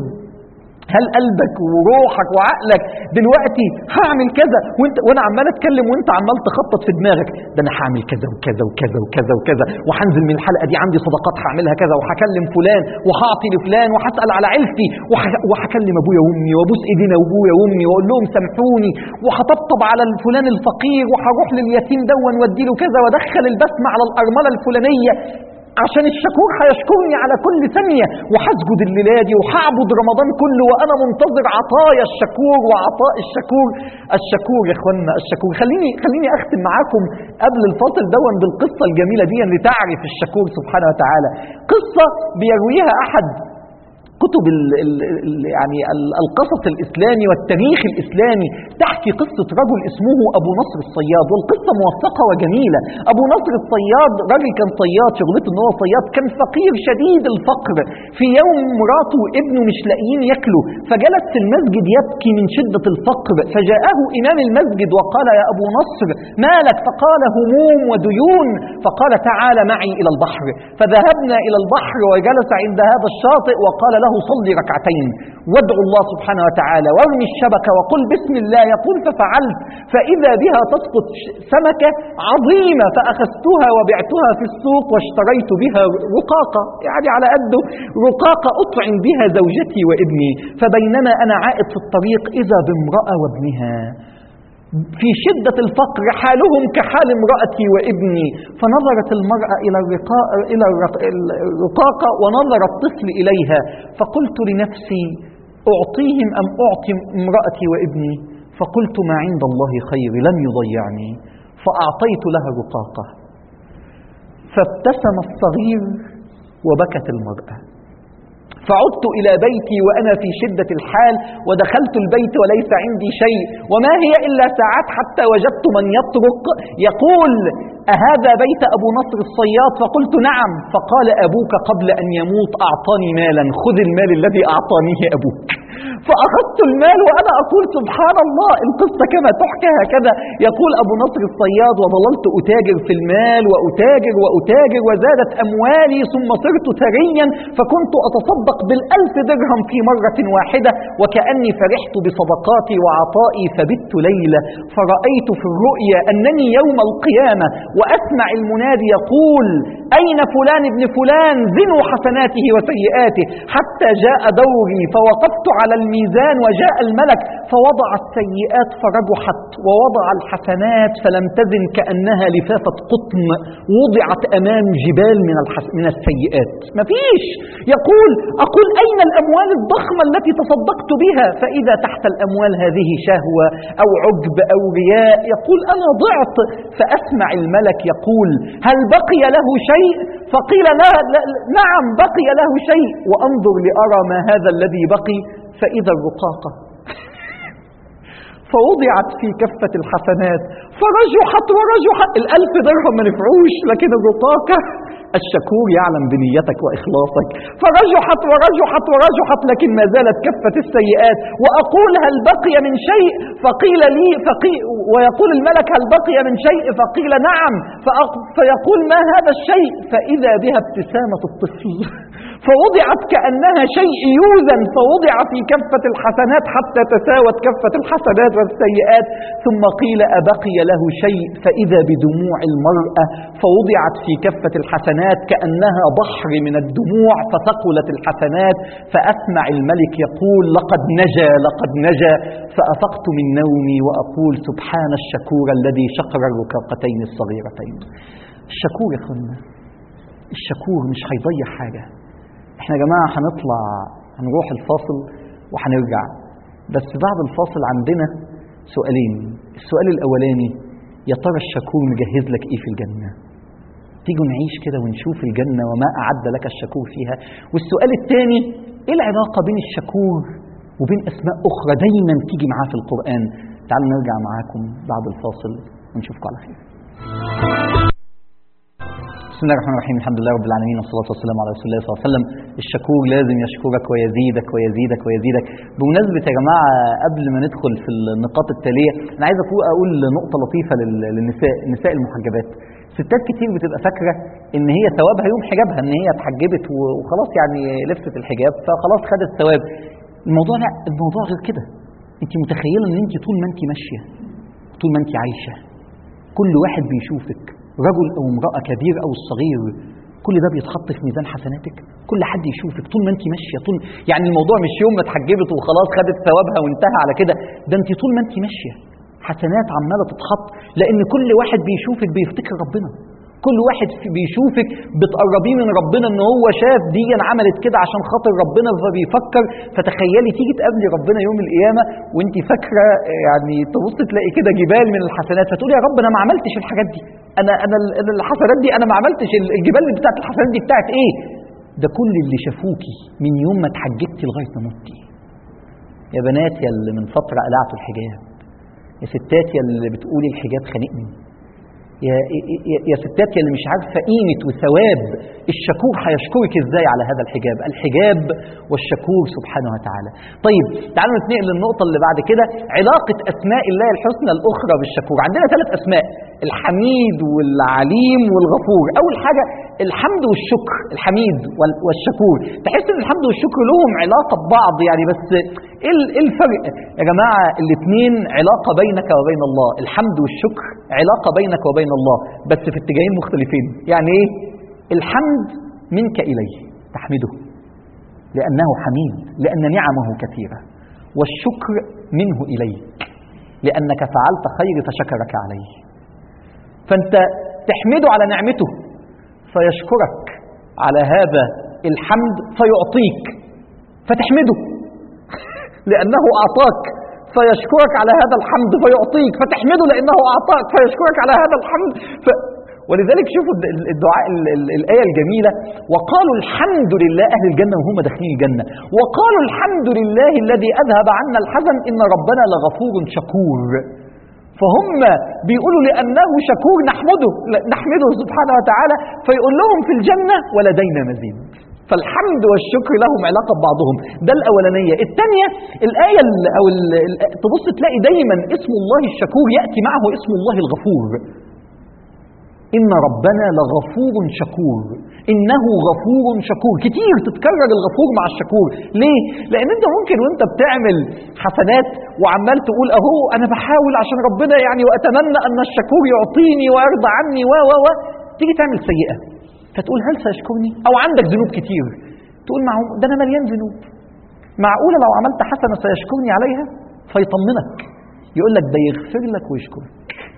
هل قلبك وروحك وعقلك دلوقتي هعمل كذا وانت وانا عمال اتكلم وانت عمال تخطط في دماغك: ده انا هعمل كذا وكذا وكذا وكذا وكذا، وهنزل من الحلقه دي عندي صدقات هعملها كذا، وهكلم فلان وهعطي لفلان وهسال على عيلتي، وهكلم ابويا وامي وابوس ايدينا وابويا وامي واقول لهم سامحوني، وهطبطب على الفلان الفقير، وهروح لليتيم دون وادي له كذا، وادخل البسمه على الارمله الفلانيه، عشان الشكور هيشكرني على كل ثانية، وهسجد الليلة دي وهعبد رمضان كله وأنا منتظر عطايا الشكور وعطاء الشكور. الشكور يا إخوانا، الشكور. خليني خليني أختم معاكم قبل الفاصل دون بالقصة الجميلة دي لتعرف الشكور سبحانه وتعالى. قصة بيرويها أحد كتب ال ال ال يعني ال القصص الإسلامي والتاريخ الإسلامي، تحكي قصة رجل اسمه أبو نصر الصياد، والقصة موثقة وجميلة. أبو نصر الصياد راجل كان صياد، شغلته إن هو صياد، كان فقير شديد الفقر. في يوم مراته وابنه مش لاقيين ياكلوا، فجلس في المسجد يبكي من شدة الفقر، فجاءه إمام المسجد وقال: يا أبو نصر مالك؟ فقال: هموم وديون. فقال: تعال معي إلى البحر. فذهبنا إلى البحر وجلس عند هذا الشاطئ وقال له: صلي ركعتين وادعو الله سبحانه وتعالى وارمي الشبكة وقل بسم الله. يقول: ففعلت، فإذا بها تسقط سمكة عظيمة، فأخذتها وبعتها في السوق واشتريت بها رقاقة، يعني على قده رقاقة أطعم بها زوجتي وابني. فبينما أنا عائد في الطريق إذا بامرأة وابنها في شدة الفقر، حالهم كحال امرأتي وابني. فنظرت المرأة إلى الرقاقة ونظر الطفل إليها، فقلت لنفسي: أعطيهم أم أعطي امرأتي وابني؟ فقلت: ما عند الله خير لن يضيعني. فأعطيت لها الرقاقة، فابتسم الصغير وبكت المرأة. فعدت إلى بيتي وأنا في شدة الحال، ودخلت البيت وليس عندي شيء، وما هي إلا ساعات حتى وجدت من يطرق يقول: أهذا بيت أبو نصر الصياد؟ فقلت: نعم. فقال: أبوك قبل أن يموت أعطاني مالا، خذ المال الذي أعطانيه أبوك. فأخذت المال وأنا أقول: سبحان الله، القصة كما تحكى هكذا. يقول أبو نصر الصياد: وظللت أتاجر في المال وأتاجر وأتاجر وزادت أموالي، ثم صرت ثريا، فكنت أتصدق بالألف درهم في مرة واحدة، وكأني فرحت بصدقاتي وعطائي. فبت ليلة فرأيت في الرؤيا أنني يوم القيامة وأسمع المنادي يقول: أين فلان ابن فلان؟ زنوا حسناته وسيئاته. حتى جاء دوري فوقفت على الميزان وجاء الملك فوضع السيئات فرجحت، ووضع الحسنات فلم تزن، كأنها لفافة قطن وضعت أمام جبال من, الحس... من السيئات. مفيش. يقول: أقول: أين الأموال الضخمة التي تصدقت بها؟ فإذا تحت الأموال هذه شهوة أو عجب أو رياء. يقول: أنا ضعت. فأسمع الملك يقول: هل بقي له شيء؟ فقيل: لا, لا نعم بقي له شيء. وأنظر لأرى ما هذا الذي بقي، فإذا الرقاقة فوضعت في كفة الحسنات فرجحت ورجحت. الألف درهم ما نفعوش، لكن الرقاقة الشكور يعلم بنيتك وإخلاصك، فرجحت ورجحت ورجحت، لكن ما زالت كفة السيئات. وأقول: هل بقي من شيء؟ فقيل لي فقي ويقول الملك: هل بقي من شيء؟ فقيل: نعم. فيقول: ما هذا الشيء؟ فإذا بها ابتسامة الطفل. فوضعت كأنها شيء يوزن، فوضع في كفة الحسنات حتى تساوت كفة الحسنات والسيئات، ثم قيل أبقي له شيء، فإذا بدموع المرأة فوضعت في كفة الحسنات كأنها بحر من الدموع، فثقلت الحسنات، فأسمع الملك يقول لقد نجا لقد نجا، فأفقت من نومي وأقول سبحان الشكور الذي شقر الركاقتين الصغيرتين. الشكور يا اخوانا، الشكور مش هيضيع حاجة. احنا يا جماعة هنطلع هنروح الفاصل وهنرجع، بس بعد الفاصل عندنا سؤالين. السؤال الأولاني، يا ترى الشكور مجهز لك ايه في الجنة؟ تيجوا نعيش كده ونشوف الجنة وما أعد لك الشكور فيها. والسؤال الثاني، ايه العلاقة بين الشكور وبين أسماء أخرى دايما تيجي معاه في القرآن؟ تعالوا نرجع معاكم بعد الفاصل ونشوفكم على خير. بسم الله الرحمن الرحيم، الحمد لله رب العالمين، والصلاة والسلام على رسول الله صلى الله عليه وسلم. الشكور لازم يشكرك ويزيدك ويزيدك ويزيدك. بمناسبة يا جماعة، قبل ما ندخل في النقاط التالية، أنا عايز أقول نقطة لطيفة للنساء، النساء المحجبات. ستات كتير بتبقى فاكرة إن هي ثوابها يوم حجابها، إن هي اتحجبت وخلاص يعني لبست الحجاب فخلاص خدت ثواب. الموضوع لا، الموضوع غير كده. أنت متخيلة إن أنت طول ما أنت ماشية، طول ما أنت عايشة، كل واحد بيشوفك، رجل أو امرأة، كبير أو الصغير، كل ده بيتحط في ميزان حسناتك. كل حد يشوفك طول ما انت ماشيه، طول يعني الموضوع مش يوم ما اتحجبت وخلاص خدت ثوابها وانتهى على كده، ده انت طول ما انت ماشيه حسنات عماله تتحط، لان كل واحد بيشوفك بيفتكر ربنا. كل واحد بيشوفك بتقربيه من ربنا، ان هو شاف دي عملت كده عشان خاطر ربنا فبيفكر. فتخيلي تيجي تقابلي ربنا يوم القيامه وانت فاكره، يعني تبص تلاقي كده جبال من الحسنات، فتقولي يا رب انا ما عملتش الحاجات دي، انا انا الحسنات دي انا ما عملتش، الجبال بتاعت الحسنات دي بتاعت ايه؟ ده كل اللي شافوكي من يوم ما اتحجبتي لغايه ما متي. يا بنات يا اللي من فتره قلعتوا الحجاب، يا ستات يا اللي بتقولي الحجاب خانقني، يا, يا, يا ستات يا اللي مش عارفه قيمه وثواب الشكور هيشكرك ازاي على هذا الحجاب. الحجاب والشكور سبحانه وتعالى. طيب تعالوا نتنقل للنقطه اللي بعد كده، علاقه اسماء الله الحسنى الاخرى بالشكور. عندنا ثلاث اسماء، الحميد والعليم والغفور. اول حاجه الحمد والشكر، الحميد والشكور، تحس ان الحمد والشكر لهم علاقه ببعض يعني، بس ايه الفرق يا جماعه؟ الاثنين علاقه بينك وبين الله. الحمد والشكر علاقه بينك وبين الله، بس في اتجاهين مختلفين. يعني ايه؟ الحمد منك اليه، تحمده لانه حميد لان نعمه كثيره، والشكر منه اليك لانك فعلت خير فشكرك عليه. فانت تحمده على نعمته فيشكرك على هذا الحمد فيعطيك، فتحمده لأنه أعطاك فيشكرك على هذا الحمد فيعطيك، فتحمده لأنه أعطاك فيشكرك على هذا الحمد ف... ولذلك شوفوا الدعاء الآية الجميلة، وقالوا الحمد لله، أهل الجنة وهم داخلين الجنة، وقالوا الحمد لله الذي أذهب عنا الحزن إن ربنا لغفور شكور. فهم بيقولوا لأنه شكور نحمده نحمده سبحانه وتعالى، فيقول لهم في الجنة ولدينا مزيد. فالحمد والشكر لهم علاقة ببعضهم. ده الأولانية. الثانية الآية أو تبص تلاقي دايما اسم الله الشكور يأتي معه اسم الله الغفور. إن ربنا لغفور شكور، إنه غفور شكور. كتير تتكرر الغفور مع الشكور. ليه؟ لأن أنت ممكن وأنت بتعمل حسنات وعمال تقول أهو أنا بحاول عشان ربنا يعني، وأتمنى أن الشكور يعطيني ويرضى عني و و و تيجي تعمل سيئة فتقول هل سيشكرني؟ أو عندك ذنوب كتير تقول معه ده أنا مليان ذنوب، معقولة لو عملت حسنة سيشكرني عليها؟ فيطمنك يقول لك ده يغفر لك ويشكرك،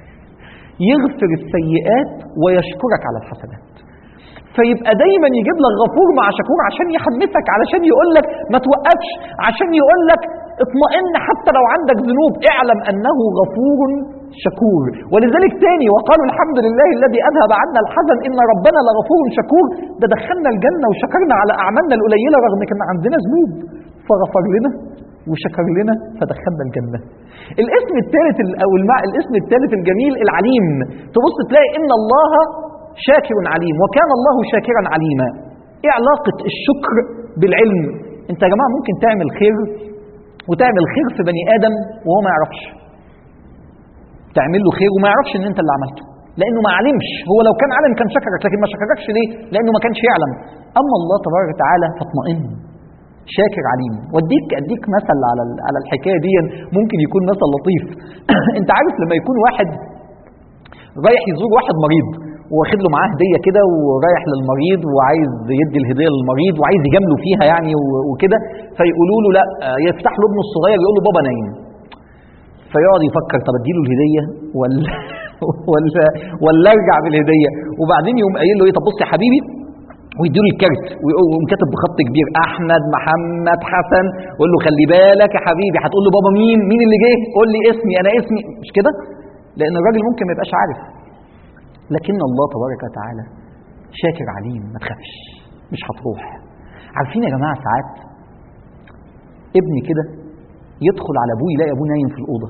يغفر السيئات ويشكرك على الحسنات. فيبقى دايما يجيب لك غفور مع شكور عشان يحمسك، علشان يقول لك ما توقفش، عشان يقول لك اطمئن حتى لو عندك ذنوب، اعلم أنه غفور شكور. ولذلك تاني وقالوا الحمد لله الذي أذهب عنا الحزن إن ربنا لغفور شكور. ده دخلنا الجنة وشكرنا على أعمالنا القليلة رغم كان عندنا ذنوب، فغفر لنا وشكر لنا فدخلنا الجنة. الاسم الثالث أو المع... الاسم الثالث الجميل العليم. تبص تلاقي إن الله شاكر عليم، وكان الله شاكرا عليما. إيه علاقة الشكر بالعلم؟ أنت يا جماعة ممكن تعمل خير وتعمل خير في بني آدم وهو ما يعرفش، تعمل له خير وما يعرفش ان انت اللي عملته، لانه ما علمش. هو لو كان علم كان شكرك، لكن ما شكركش ليه؟ لانه ما كانش يعلم. اما الله تبارك وتعالى فاطمئن، شاكر عليم. واديك اديك مثل على على الحكايه دي، ممكن يكون مثل لطيف. انت عارف لما يكون واحد رايح يزور واحد مريض واخد له معاه هديه كده، ورايح للمريض وعايز يدي الهديه للمريض وعايز يجامله فيها يعني وكده، فيقولوا له لا، يفتح له ابنه الصغير يقول له بابا نايم، فيقعد يفكر طب اديله الهديه ولا ولا ولا ارجع بالهديه، وبعدين يقوم قايل له ايه، طب بص يا حبيبي، ويديله الكارت ويقوم كاتب بخط كبير احمد محمد حسن، ويقول له خلي بالك يا حبيبي، هتقول له بابا مين مين اللي جه، قول لي اسمي انا اسمي، مش كده؟ لان الراجل ممكن ما يبقاش عارف. لكن الله تبارك وتعالى شاكر عليم، ما تخافش مش هتروح. عارفين يا جماعه ساعات ابني كده يدخل على ابوه يلاقي ابوه نايم في الاوضه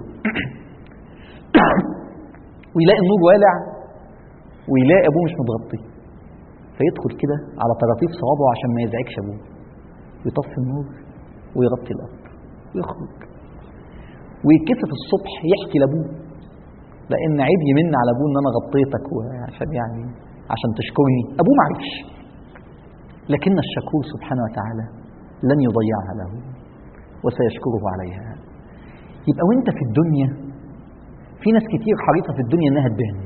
ويلاقي النور والع ويلاقي ابوه مش متغطي، فيدخل كده على طراطيف صوابعه عشان ما يزعجش ابوه، يطفي النور ويغطي الارض ويخرج، ويتكسف الصبح يحكي لابوه، لان عيب يمن على ابوه ان انا غطيتك عشان يعني عشان تشكرني. ابوه ما عرفش، لكن الشكور سبحانه وتعالى لن يضيعها له وسيشكره عليها. يبقى وانت في الدنيا، في ناس كتير حريصه في الدنيا انها تبان،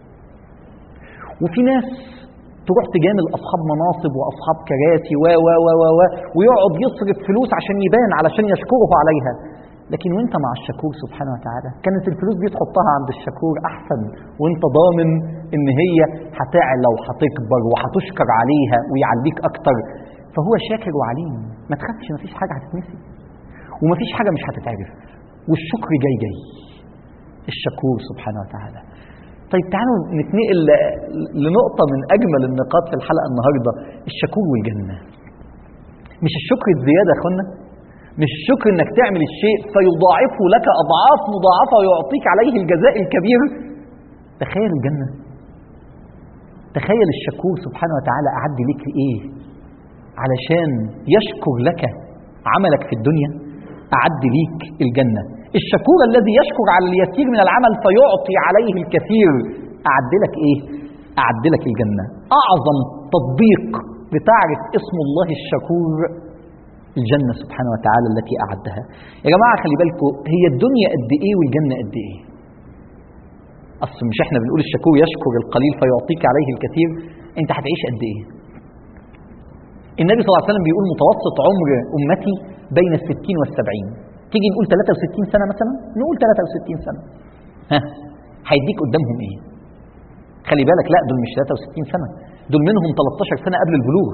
وفي ناس تروح تجامل اصحاب مناصب واصحاب كراسي و و و و ويقعد يصرف فلوس عشان يبان علشان يشكره عليها. لكن وانت مع الشكور سبحانه وتعالى، كانت الفلوس دي تحطها عند الشكور احسن، وانت ضامن ان هي هتعلى وهتكبر وهتشكر عليها ويعليك اكتر. فهو شاكر وعليم، ما تخافش، ما فيش حاجه هتتنسي وما فيش حاجه مش هتتعرف، والشكر جاي جاي الشكور سبحانه وتعالى. طيب تعالوا نتنقل لنقطه من اجمل النقاط في الحلقه النهارده، الشكور والجنه. مش الشكر الزياده يا اخوانا، مش الشكر انك تعمل الشيء فيضاعفه لك اضعاف مضاعفه ويعطيك عليه الجزاء الكبير. تخيل الجنه، تخيل الشكور سبحانه وتعالى اعد لك ايه علشان يشكر لك عملك في الدنيا. اعد ليك الجنه. الشكور الذي يشكر على اليسير من العمل فيعطي عليه الكثير، اعد لك ايه؟ اعد لك الجنه. اعظم تطبيق بتعرف اسم الله الشكور الجنة سبحانه وتعالى التي أعدها. يا جماعة خلي بالكم، هي الدنيا قد إيه والجنة قد إيه؟ أصل مش إحنا بنقول الشكور يشكر القليل فيعطيك عليه الكثير، أنت هتعيش قد إيه؟ النبي صلى الله عليه وسلم بيقول متوسط عمر أمتي بين الستين والسبعين. تيجي نقول ثلاثة وستين سنة مثلا، نقول ثلاثة وستين سنة. ها هيديك قدامهم إيه؟ خلي بالك، لا دول مش ثلاثة وستين سنة، دول منهم ثلاثة عشر سنة قبل البلوغ،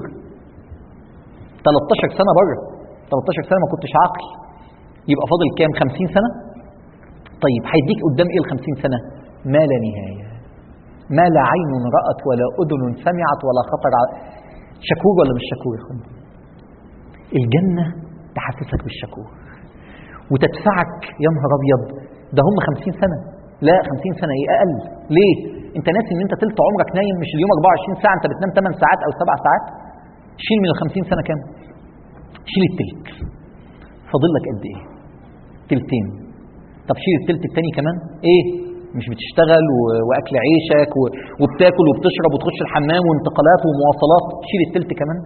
ثلاثة عشر سنة بره، ثلاثة عشر سنة ما كنتش عاقل، يبقى فاضل كام؟ خمسين سنة. طيب هيديك قدام ايه الخمسين سنة؟ ما لا نهاية، ما لا عين رأت ولا أذن سمعت ولا خطر على. شكور ولا مش شكور يا اخوان؟ الجنة تحسسك بالشكور وتدفعك، يا نهار ابيض ده هم خمسين سنة، لا خمسين سنة ايه اقل. ليه؟ انت ناسي ان انت تلت عمرك نايم، مش اليوم أربعة وعشرين ساعة، انت بتنام ثمان ساعات او سبع ساعات. شيل من الخمسين سنة كام؟ شيل التلت، فاضل لك قد ايه؟ تلتين. طب شيل التلت التاني كمان، ايه؟ مش بتشتغل و... واكل عيشك و... وبتاكل وبتشرب وتخش الحمام وانتقالات ومواصلات، شيل التلت كمان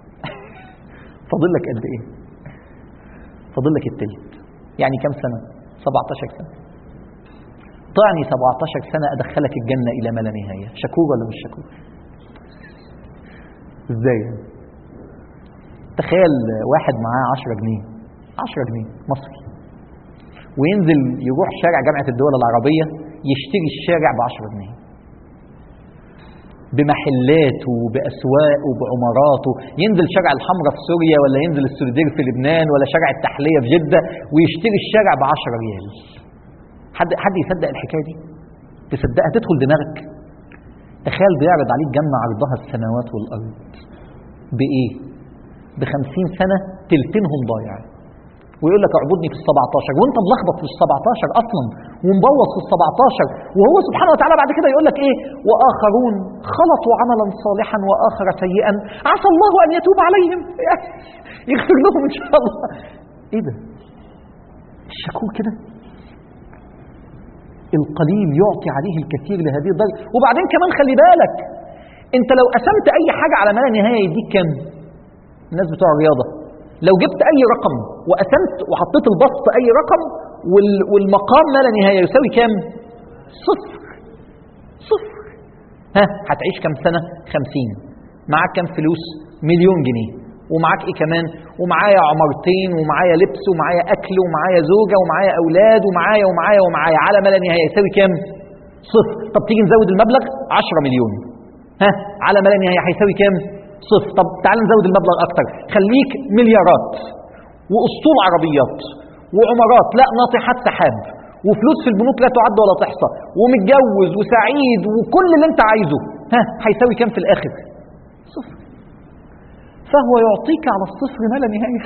فاضل لك قد ايه؟ فاضل لك التلت، يعني كام سنة؟ سبعة عشر سنة. طعني سبعة عشر سنة ادخلك الجنة الى ما لا نهاية. شكور ولا مش شكور؟ ازاي؟ تخيل واحد معاه عشرة جنيه، عشرة جنيه مصري، وينزل يروح شارع جامعة الدول العربية يشتري الشارع بعشرة جنيه، بمحلاته وبأسواقه وبعماراته. ينزل شارع الحمراء في سوريا، ولا ينزل السردير في لبنان، ولا شارع التحلية في جدة، ويشتري الشارع بعشرة ريال. حد حد يصدق الحكاية دي؟ تصدقها؟ تدخل دماغك؟ تخيل بيعرض عليك جنة عرضها السماوات والأرض بإيه؟ بخمسين سنة تلتينهم ضايع، ويقول لك اعبدني في السبعة عشر، وانت ملخبط في السبعة عشر اصلا ومبوظ في السبعة عشر. وهو سبحانه وتعالى بعد كده يقول لك ايه؟ واخرون خلطوا عملا صالحا واخر سيئا عسى الله ان يتوب عليهم يغفر لهم ان شاء الله. ايه ده؟ الشكور كده القليل يعطي عليه الكثير لهذه الدرجة. وبعدين كمان خلي بالك، انت لو قسمت اي حاجة على ما لا نهاية يديك كام؟ الناس بتوع الرياضة لو جبت اي رقم وقسمت وحطيت البسط اي رقم والمقام ما لا نهاية يساوي كام؟ صفر. صفر. ها هتعيش كم سنة؟ خمسين. معاك كم فلوس؟ مليون جنيه. ومعاك ايه كمان؟ ومعايا عمارتين ومعايا لبس ومعايا اكل ومعايا زوجة ومعايا اولاد ومعايا ومعايا ومعايا على ما لا نهاية يساوي كام؟ صفر. طب تيجي نزود المبلغ عشرة مليون، ها على ما لا نهاية هيساوي كام؟ صفر. طب تعال نزود المبلغ اكتر، خليك مليارات واسطول عربيات وعمارات لا ناطحات سحاب وفلوس في البنوك لا تعد ولا تحصى ومتجوز وسعيد وكل اللي انت عايزه، ها هيساوي كام في الاخر؟ صفر. فهو يعطيك على الصفر ما لا نهايه.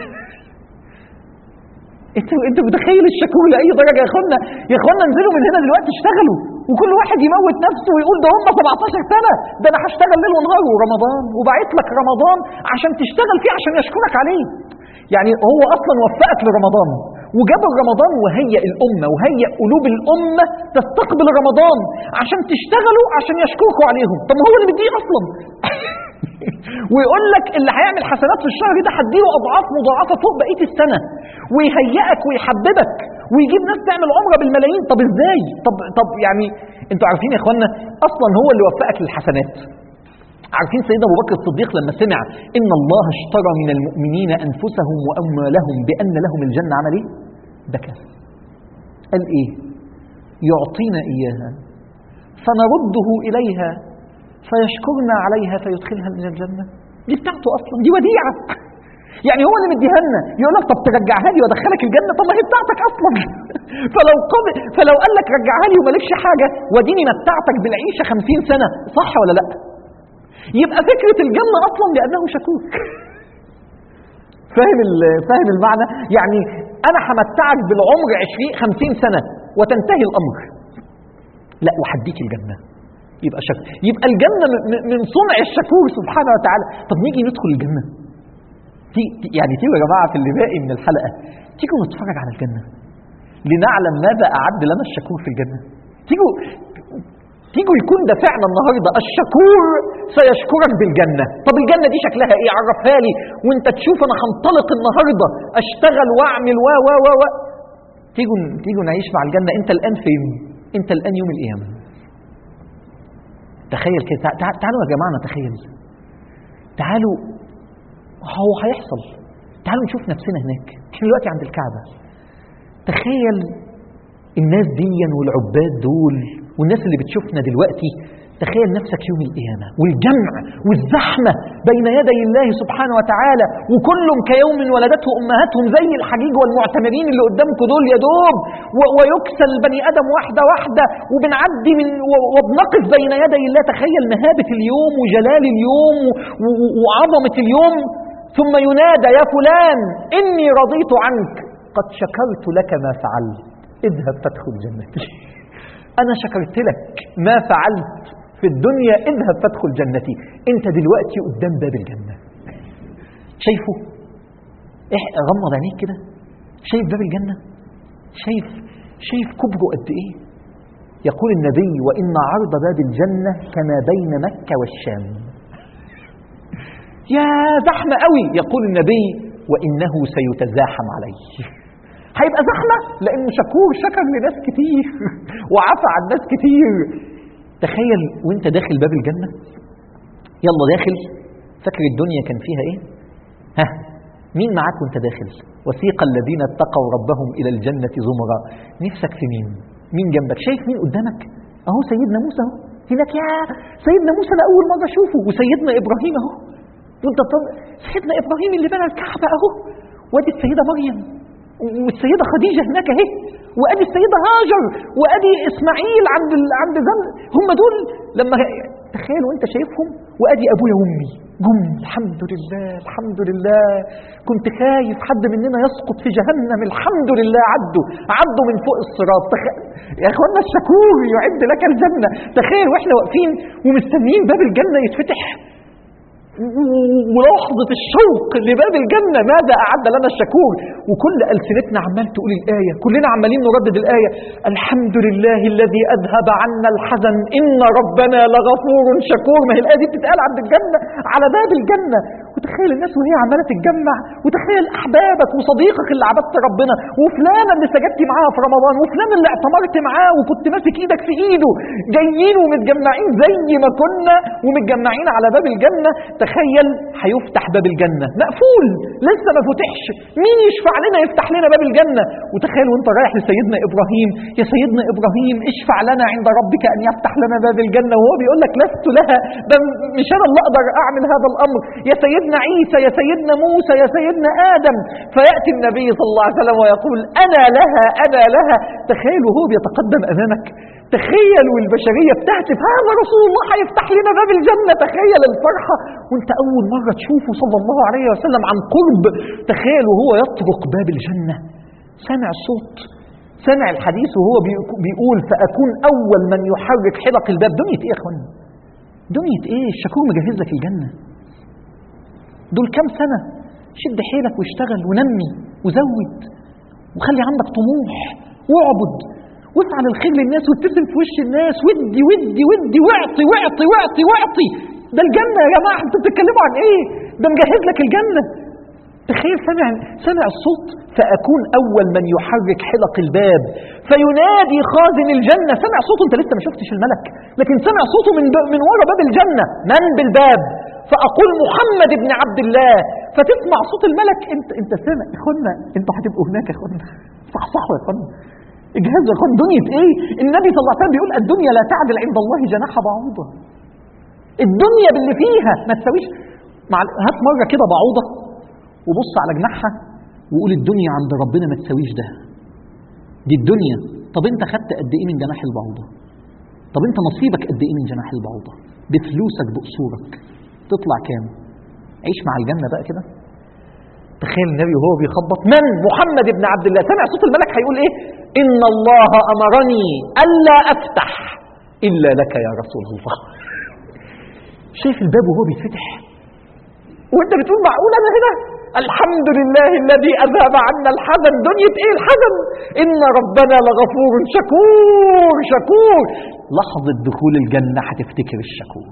انت انت متخيل الشكور لاي درجه يا اخوانا؟ يا اخوانا انزلوا من هنا دلوقتي اشتغلوا، وكل واحد يموت نفسه ويقول ده هم سبعتاشر سنه، ده انا هشتغل ليل ونهار ورمضان وبعت لك رمضان عشان تشتغل فيه عشان يشكرك عليه. يعني هو اصلا وفقك لرمضان وجاب رمضان وهيئ الامه وهيئ قلوب الامه تستقبل رمضان عشان تشتغلوا عشان يشكركوا عليهم. طب ما هو اللي مديه اصلا. ويقول لك اللي هيعمل حسنات في الشهر ده هديله اضعاف مضاعفه فوق بقيه السنه، ويهيئك ويحببك ويجيب ناس تعمل عمره بالملايين. طب ازاي؟ طب طب يعني انتوا عارفين يا اخوانا اصلا هو اللي وفقك للحسنات. عارفين سيدنا ابو بكر الصديق لما سمع ان الله اشترى من المؤمنين انفسهم واموالهم بان لهم الجنه عمل ايه؟ بكى. قال ايه؟ يعطينا اياها فنرده اليها فيشكرنا عليها فيدخلها من الجنه. دي بتاعته اصلا، دي وديعه. يعني هو اللي مديها لنا، يقول لك طب ترجعها لي وادخلك الجنه، طب ما هي بتاعتك اصلا. فلو قبل فلو قال لك رجعها لي ومالكش حاجه وديني متعتك بالعيشه خمسين سنه، صح ولا لا؟ يبقى فكره الجنه اصلا لانه شكور. فاهم فاهم المعنى؟ يعني انا همتعك بالعمر عشرين خمسين سنه وتنتهي الامر، لا وحديك الجنه. يبقى شكر، يبقى الجنه من صنع الشكور سبحانه وتعالى. طب نيجي ندخل الجنه، يعني تيجوا يا جماعه في اللي باقي من الحلقه تيجوا نتفرج على الجنه لنعلم ماذا اعد لنا الشكور في الجنه. تيجوا تيجوا يكون دافعنا النهارده الشكور سيشكرك بالجنه. طب الجنه دي شكلها ايه؟ عرفها لي وانت تشوف انا هنطلق النهارده اشتغل واعمل و و و و تيجوا تيجوا نعيش مع الجنه. انت الان فين؟ انت الان يوم القيامه. تخيل كده، تعالوا يا جماعه نتخيل، تعالوا هو هيحصل، تعالوا نشوف نفسنا هناك. احنا دلوقتي عند الكعبه، تخيل الناس دي والعباد دول والناس اللي بتشوفنا دلوقتي، تخيل نفسك يوم القيامة والجمع والزحمة بين يدي الله سبحانه وتعالى، وكلهم كيوم ولدته أمهاتهم زي الحجيج والمعتمرين اللي قدامكم دول يا دوب، ويكسل البني آدم واحدة واحدة وبنعدي من وبنقف بين يدي الله. تخيل مهابة اليوم وجلال اليوم وعظمة اليوم. ثم ينادى يا فلان إني رضيت عنك قد شكرت لك ما فعلت اذهب فادخل جنتي. أنا شكرت لك ما فعلت في الدنيا، اذهب فادخل جنتي. أنت دلوقتي قدام باب الجنة، شايفه؟ إيه غمض عينيك كده، شايف باب الجنة؟ شايف شايف كبره قد إيه؟ يقول النبي وإن عرض باب الجنة كما بين مكة والشام. يا زحمة قوي. يقول النبي وإنه سيتزاحم عليه. هيبقى زحمة لأنه شكور، شكر لناس كتير وعفى عن ناس كتير. تخيل وانت داخل باب الجنة، يلا داخل، فاكر الدنيا كان فيها ايه؟ ها مين معاك وانت داخل؟ وسيق الذين اتقوا ربهم إلى الجنة زمرا. نفسك في مين؟ مين جنبك؟ شايف مين قدامك؟ اهو سيدنا موسى اهو هناك. يا سيدنا موسى ده أول مرة أشوفه. وسيدنا إبراهيم اهو، وانت طب سيدنا إبراهيم اللي بنى الكعبة اهو، وادي السيدة مريم والسيدة خديجة هناك اهي، وادي السيدة هاجر، وادي اسماعيل عند ال... عند زمن. هم دول لما تخيل وانت شايفهم. وادي ابويا وامي جم، الحمد لله الحمد لله، كنت خايف حد مننا يسقط في جهنم، الحمد لله عدوا عدوا من فوق الصراط. تخ... يا اخوانا الشكور يعد لك الجنة. تخيل واحنا واقفين ومستنيين باب الجنة يتفتح، ولحظة الشوق لباب الجنة، ماذا أعد لنا الشكور. وكل ألسنتنا عمال تقول الآية، كلنا عمالين نردد الآية، الحمد لله الذي أذهب عنا الحزن إن ربنا لغفور شكور. ما هي الآية دي بتتقال عند الجنة، على باب الجنة. وتخيل الناس وهي عمالة تتجمع، وتخيل أحبابك وصديقك اللي عبدت ربنا، وفلانة اللي سجدت معاها في رمضان، وفلان اللي اعتمرت معاه وكنت ماسك ايدك في ايده، جايين ومتجمعين زي ما كنا ومتجمعين على باب الجنة. تخيل هيفتح باب الجنة مقفول لسه ما فتحش، مين يشفع لنا يفتح لنا باب الجنة؟ وتخيل وانت رايح لسيدنا إبراهيم، يا سيدنا إبراهيم اشفع لنا عند ربك أن يفتح لنا باب الجنة، وهو بيقول لك لست لها، ده مش أنا اللي أقدر أعمل هذا الأمر. يا سيدنا عيسى، يا سيدنا موسى، يا سيدنا آدم. فيأتي النبي صلى الله عليه وسلم ويقول أنا لها أنا لها. تخيل وهو بيتقدم أمامك، تخيل والبشرية بتهتف هذا رسول الله هيفتح لنا باب الجنة. تخيل الفرحة وانت أول مرة تشوفه صلى الله عليه وسلم عن قرب. تخيل وهو يطرق باب الجنة، سامع الصوت، سامع الحديث وهو بيقول فأكون أول من يحرك حلق الباب. دنيا إيه يا أخوان؟ دنيا إيه؟ الشكور مجهز لك الجنة. دول كام سنة؟ شد حيلك واشتغل ونمي وزود وخلي عندك طموح واعبد وافعل الخير للناس وابتسم في وش الناس، ودي ودي ودي واعطي واعطي واعطي واعطي. ده الجنة يا جماعة، انتوا بتتكلموا عن ايه؟ ده مجهز لك الجنة. تخيل سمع سمع الصوت فأكون أول من يحرك حلق الباب فينادي خازن الجنة. سمع صوته، انت لسه ما شفتش الملك لكن سمع صوته من من ورا باب الجنة، من بالباب؟ فأقول محمد بن عبد الله. فتسمع صوت الملك، انت انت سامع يا اخوانا، انتوا هتبقوا هناك يا اخوانا. صح صح يا اخوانا، اجهزوا يا اخوانا. دنيا ايه؟ النبي صلى الله عليه وسلم بيقول الدنيا لا تعدل عند الله جناح بعوضة. الدنيا باللي فيها ما تساويش مع. هات مرة كده بعوضة وبص على جناحها وقول الدنيا عند ربنا ما تساويش ده. دي الدنيا. طب انت خدت قد ايه من جناح البعوضة؟ طب انت نصيبك قد ايه من جناح البعوضة؟ بفلوسك بقصورك تطلع كام؟ عيش مع الجنة بقى كده. تخيل النبي وهو بيخبط، من؟ محمد بن عبد الله. سمع صوت الملك هيقول ايه؟ ان الله امرني الا افتح الا لك يا رسول الله. شايف الباب وهو بيتفتح وانت بتقول معقول انا هنا؟ الحمد لله الذي اذهب عنا الحزن. دنيا ايه الحزن؟ ان ربنا لغفور شكور شكور. لحظة دخول الجنة هتفتكر الشكور.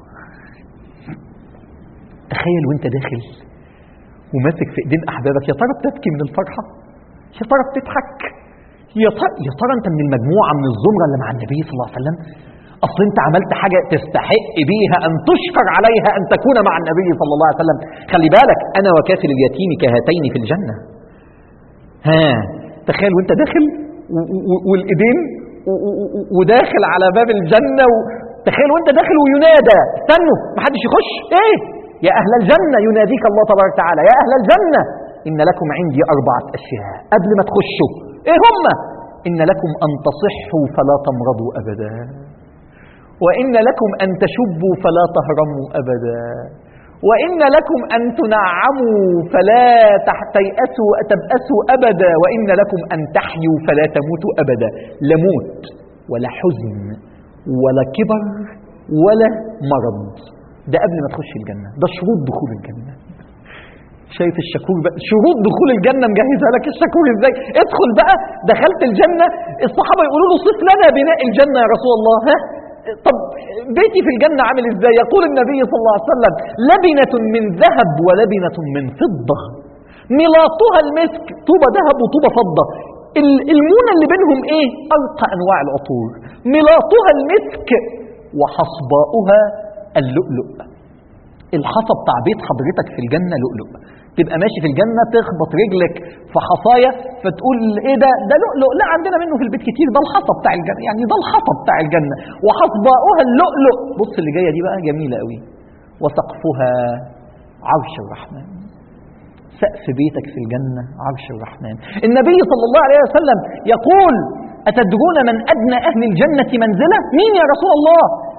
تخيل وانت داخل وماسك في ايدين احبابك، يا ترى بتبكي من الفرحة؟ يا ترى بتضحك؟ يا ترى يا ترى انت من المجموعة من الزمرة اللي مع النبي صلى الله عليه وسلم؟ اصل انت عملت حاجة تستحق بيها ان تشكر عليها ان تكون مع النبي صلى الله عليه وسلم. خلي بالك انا وكافل اليتيم كهاتين في الجنة. ها تخيل وانت داخل والايدين وداخل على باب الجنة. تخيل وانت داخل وينادى، استنوا محدش يخش. ايه يا اهل الجنة؟ يناديك الله تبارك وتعالى يا اهل الجنة ان لكم عندي اربعة اشياء قبل ما تخشوا. ايه هم؟ ان لكم ان تصحوا فلا تمرضوا ابدا، وإن لكم أن تشبوا فلا تهرموا أبدا، وإن لكم أن تنعموا فلا تيأسوا تبأسوا أبدا، وإن لكم أن تحيوا فلا تموتوا أبدا. لا موت ولا حزن ولا كبر ولا مرض. ده قبل ما تخش الجنة، ده شروط دخول الجنة. شايف الشكور بقى؟ شروط دخول الجنة مجهزها لك الشكور ازاي. ادخل بقى، دخلت الجنة، الصحابة يقولوا له صف لنا بناء الجنة يا رسول الله. ها طب بيتي في الجنة عامل ازاي؟ يقول النبي صلى الله عليه وسلم لبنة من ذهب ولبنة من فضة ملاطها المسك. طوبة ذهب وطوبة فضة. المونة اللي بينهم ايه؟ أرقى أنواع العطور. ملاطها المسك وحصباؤها اللؤلؤ. الحصى بتاع بيت حضرتك في الجنة لؤلؤ. تبقى ماشي في الجنة تخبط رجلك في حصاية فتقول ايه ده؟ ده لؤلؤ. لا عندنا منه في البيت كتير. ده الحصى بتاع الجنة، يعني ده الحصى بتاع الجنة. وحصباؤها اللؤلؤ. بص اللي جاية دي بقى جميلة قوي. وسقفها عرش الرحمن. سقف بيتك في الجنة عرش الرحمن. النبي صلى الله عليه وسلم يقول أتدرون من أدنى أهل الجنة منزلة؟ مين يا رسول الله؟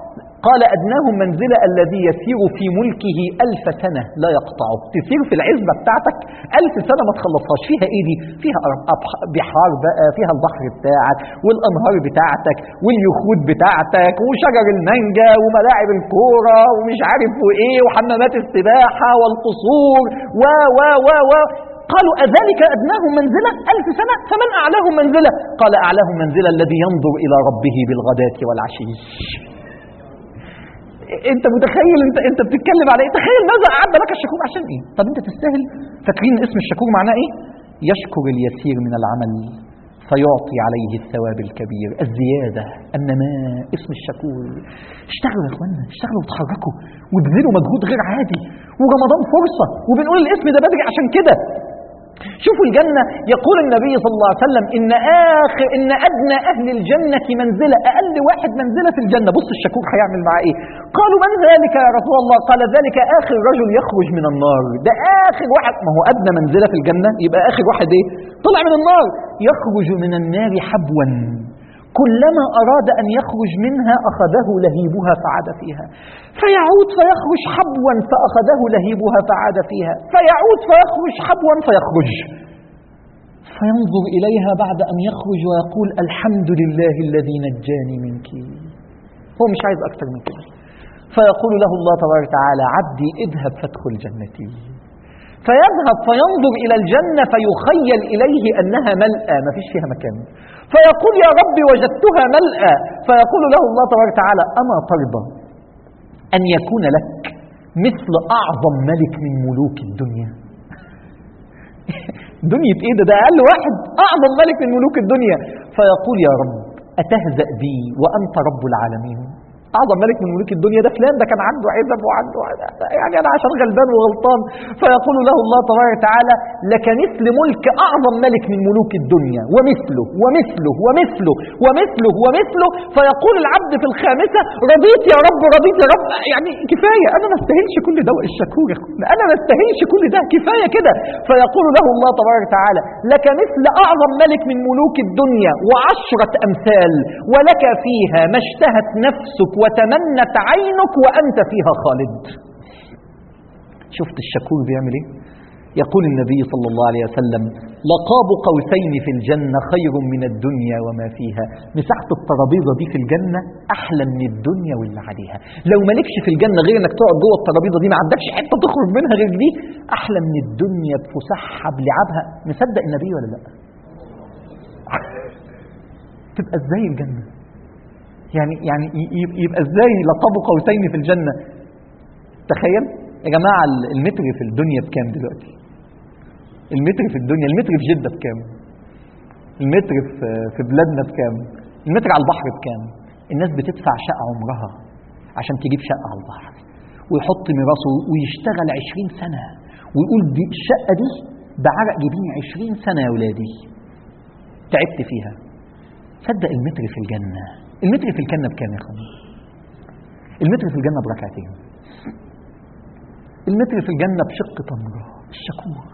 قال أدناهم منزلة الذي يسير في ملكه ألف سنة لا يقطعه. تسير في العزبة بتاعتك ألف سنة ما تخلصهاش. فيها إيه دي؟ فيها بحار بقى، فيها البحر بتاعك والأنهار بتاعتك واليخوت بتاعتك وشجر المانجا وملاعب الكورة ومش عارف وإيه وحمامات السباحة والقصور و و و و قالوا أذلك أدناهم منزلة ألف سنة فمن أعلاهم منزلة؟ قال أعلاهم منزلة الذي ينظر إلى ربه بالغداة والعشي. انت متخيل انت انت بتتكلم على ايه؟ تخيل ماذا اعد لك الشكور عشان ايه؟ طب انت تستاهل؟ فاكرين اسم الشكور معناه ايه؟ يشكر اليسير من العمل فيعطي عليه الثواب الكبير، الزياده، النماء. اسم الشكور. اشتغلوا يا اخوانا، اشتغلوا وتحركوا وابذلوا مجهود غير عادي، ورمضان فرصه، وبنقول الاسم ده بدري عشان كده. شوفوا الجنة، يقول النبي صلى الله عليه وسلم إن آخر إن أدنى أهل الجنة منزلة، أقل واحد منزلة في الجنة. بص الشكور هيعمل معاه إيه؟ قالوا من ذلك يا رسول الله؟ قال ذلك آخر رجل يخرج من النار. ده آخر واحد، ما هو أدنى منزلة في الجنة يبقى آخر واحد إيه؟ طلع من النار. يخرج من النار حبوا كلما أراد أن يخرج منها أخذه لهيبها فعاد فيها، فيعود فيخرج حبوا فأخذه لهيبها فعاد فيها، فيعود فيخرج حبوا فيخرج، فينظر إليها بعد أن يخرج ويقول الحمد لله الذي نجاني منك. هو مش عايز أكثر من كده. فيقول له الله تبارك وتعالى عبدي اذهب فادخل جنتي. فيذهب فينظر إلى الجنة فيخيل إليه أنها ملأى ما فيش فيها مكان، فيقول يا رب وجدتها ملأى. فيقول له الله تبارك وتعالى أما ترضى أن يكون لك مثل أعظم ملك من ملوك الدنيا؟ دنيا إيه ده؟ ده أقل واحد، أعظم ملك من ملوك الدنيا. فيقول يا رب أتهزأ بي وأنت رب العالمين؟ أعظم ملك من ملوك الدنيا ده فلان، ده كان عنده عزب وعنده يعني أنا عشان غلبان وغلطان. فيقول له الله تبارك وتعالى لك مثل ملك أعظم ملك من ملوك الدنيا ومثله ومثله ومثله ومثله ومثله. فيقول العبد في الخامسة رضيت يا رب رضيت يا رب، يعني كفاية، أنا ما استاهلش كل ده. الشكور يا أخوان، أنا ما استاهلش كل ده، كفاية كده. فيقول له الله تبارك وتعالى لك مثل أعظم ملك من ملوك الدنيا وعشرة أمثال، ولك فيها ما اشتهت نفسك وتمنت عينك وأنت فيها خالد. شفت الشكور بيعمل ايه؟ يقول النبي صلى الله عليه وسلم لقاب قوسين في الجنة خير من الدنيا وما فيها. مساحة الترابيزة دي في الجنة أحلى من الدنيا واللي عليها. لو مالكش في الجنة غير انك تقعد جوه الترابيزة دي، ما عندكش حتة تخرج منها غير دي، أحلى من الدنيا بفسحها بلعبها. مصدق النبي ولا لا؟ تبقى ازاي الجنة؟ يعني يعني يبقى ازاي لقب قوسين في الجنة؟ تخيل يا جماعة المتر في الدنيا بكام دلوقتي؟ المتر في الدنيا، المتر في جدة بكام؟ المتر في في بلادنا بكام؟ المتر على البحر بكام؟ الناس بتدفع شقة عمرها عشان تجيب شقة على البحر، ويحط ميراثه ويشتغل عشرين سنة ويقول دي الشقة دي بعرق جبيني عشرين سنة يا ولادي تعبت فيها. صدق المتر في الجنة. المتر في الجنة بكام يا اخوان؟ المتر في الجنة بركعتين. المتر في الجنة بشق تمرة الشكور.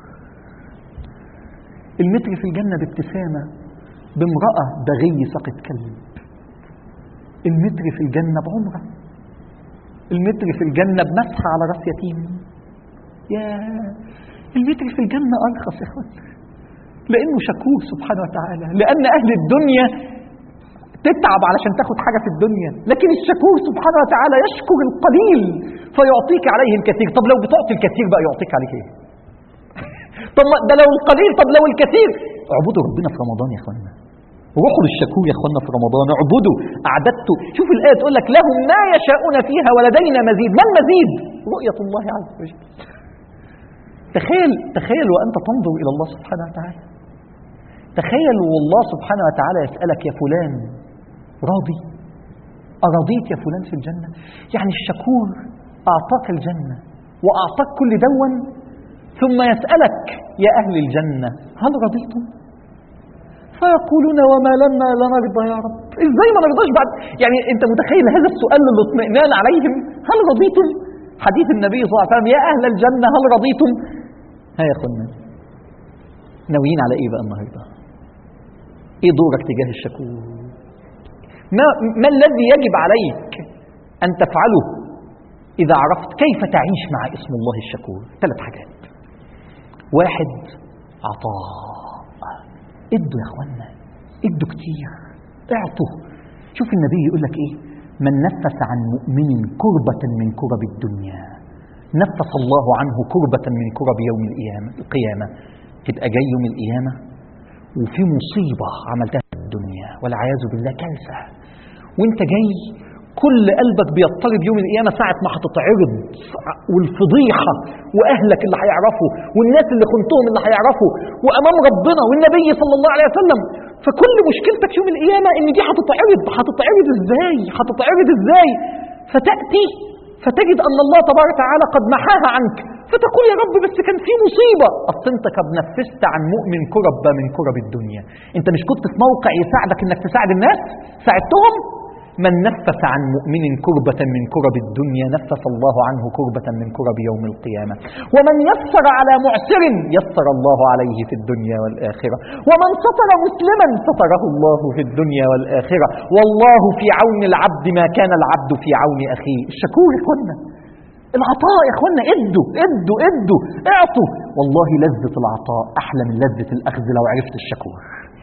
المتر في الجنة بابتسامة بامرأة بغي سقط كلب. المتر في الجنة بعمرة. المتر في الجنة بمسح على راس يتيم. يا المتر في الجنة أرخص يا اخوان، لأنه شكور سبحانه وتعالى. لأن أهل الدنيا تتعب علشان تاخد حاجة في الدنيا، لكن الشكور سبحانه وتعالى يشكر القليل فيعطيك عليه الكثير. طب لو بتعطي الكثير بقى يعطيك عليك ايه؟ طب ده لو القليل، طب لو الكثير. اعبدوا ربنا في رمضان يا اخوانا، روحوا للشكور يا اخوانا في رمضان، اعبدوا. اعددتوا. شوف الآية تقول لك لهم ما يشاءون فيها ولدينا مزيد. ما المزيد؟ رؤية الله عز وجل. تخيل تخيل وأنت تنظر إلى الله سبحانه وتعالى. تخيل والله سبحانه وتعالى يسألك يا فلان راضي؟ أرضيت يا فلان في الجنة؟ يعني الشكور أعطاك الجنة وأعطاك كل دون، ثم يسألك يا أهل الجنة هل رضيتم؟ فيقولون وما لنا لا نرضى يا رب. إزاي ما نرضاش بعد؟ يعني أنت متخيل هذا السؤال للاطمئنان عليهم؟ هل رضيتم؟ حديث النبي صلى الله عليه وسلم يا أهل الجنة هل رضيتم؟ ها يا أخوانا ناويين على إيه بقى النهاردة؟ إيه دورك تجاه الشكور؟ ما, ما الذي يجب عليك أن تفعله إذا عرفت كيف تعيش مع اسم الله الشكور. ثلاث حاجات. واحد، عطاء. ادوا يا اخوانا، ادوا كتير، اعطوا. شوف النبي يقول لك ايه؟ من نفس عن مؤمن كربة من كرب الدنيا نفس الله عنه كربة من كرب يوم القيامة. تبقى جاي يوم القيامة وفي مصيبة عملتها في الدنيا والعياذ بالله، كارثة، وانت جاي كل قلبك بيضطرب يوم القيامة ساعة ما هتتعرض، والفضيحة وأهلك اللي هيعرفوا والناس اللي خنتهم اللي هيعرفوا وأمام ربنا والنبي صلى الله عليه وسلم. فكل مشكلتك يوم القيامة إن دي هتتعرض. هتتعرض إزاي؟ هتتعرض إزاي؟ فتأتي فتجد أن الله تبارك وتعالى قد محاها عنك، فتقول يا رب بس كان في مصيبة. أصل أنت قد نفست عن مؤمن كرب من كرب الدنيا. أنت مش كنت في موقع يساعدك إنك تساعد الناس؟ ساعدتهم. من نفس عن مؤمن كربة من كرب الدنيا نفس الله عنه كربة من كرب يوم القيامة. ومن يسر على معسر يسر الله عليه في الدنيا والآخرة. ومن ستر مسلما ستره الله في الدنيا والآخرة. والله في عون العبد ما كان العبد في عون أخيه. الشكور يا اخوانا، العطاء يا اخوانا، ادوا ادوا ادوا اعطوا. والله لذة العطاء أحلى من لذة الأخذ لو عرفت الشكور.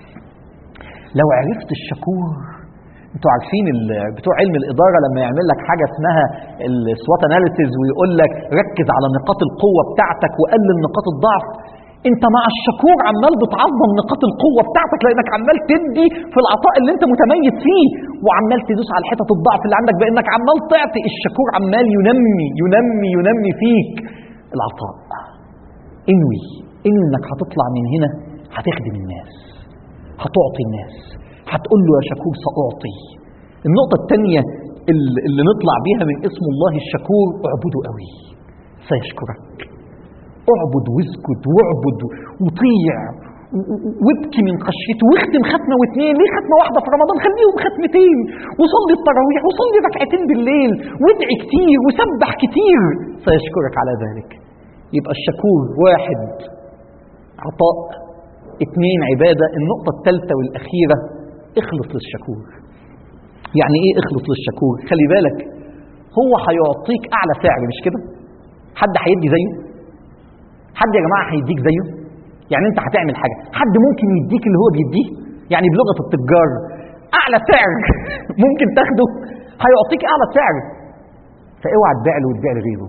لو عرفت الشكور، انتوا عارفين بتوع علم الإدارة لما يعمل لك حاجة اسمها السوات اناليسيز ويقول لك ركز على نقاط القوة بتاعتك وقلل نقاط الضعف، انت مع الشكور عمال بتعظم نقاط القوة بتاعتك لانك عمال تدي في العطاء اللي انت متميز فيه، وعمال تدوس على حتة الضعف اللي عندك بانك عمال تعطي. الشكور عمال ينمي ينمي ينمي فيك العطاء. انوي انوي انك هتطلع من هنا هتخدم الناس، هتعطي الناس، هتقول له يا شكور سأعطي. النقطة الثانية اللي نطلع بيها من اسم الله الشكور، اعبده قوي سيشكرك. اعبد واسكت واعبد وطيع وابكي من خشيته، واختم ختمة واثنين. ليه ختمة واحدة في رمضان؟ خليهم ختمتين، وصلي التراويح وصلي ركعتين بالليل وادعي كتير وسبح كتير، سيشكرك على ذلك. يبقى الشكور واحد عطاء، اثنين عبادة. النقطة الثالثة والأخيرة، اخلص للشكور. يعني ايه اخلص للشكور؟ خلي بالك، هو هيعطيك اعلى سعر مش كده؟ حد هيدي زيه؟ حد يا جماعة هيديك زيه؟ يعني انت هتعمل حاجة حد ممكن يديك اللي هو بيديه؟ يعني بلغة التجار اعلى سعر ممكن تاخده؟ هيعطيك اعلى سعر، فاوعى تبيع له وتبيع لغيره.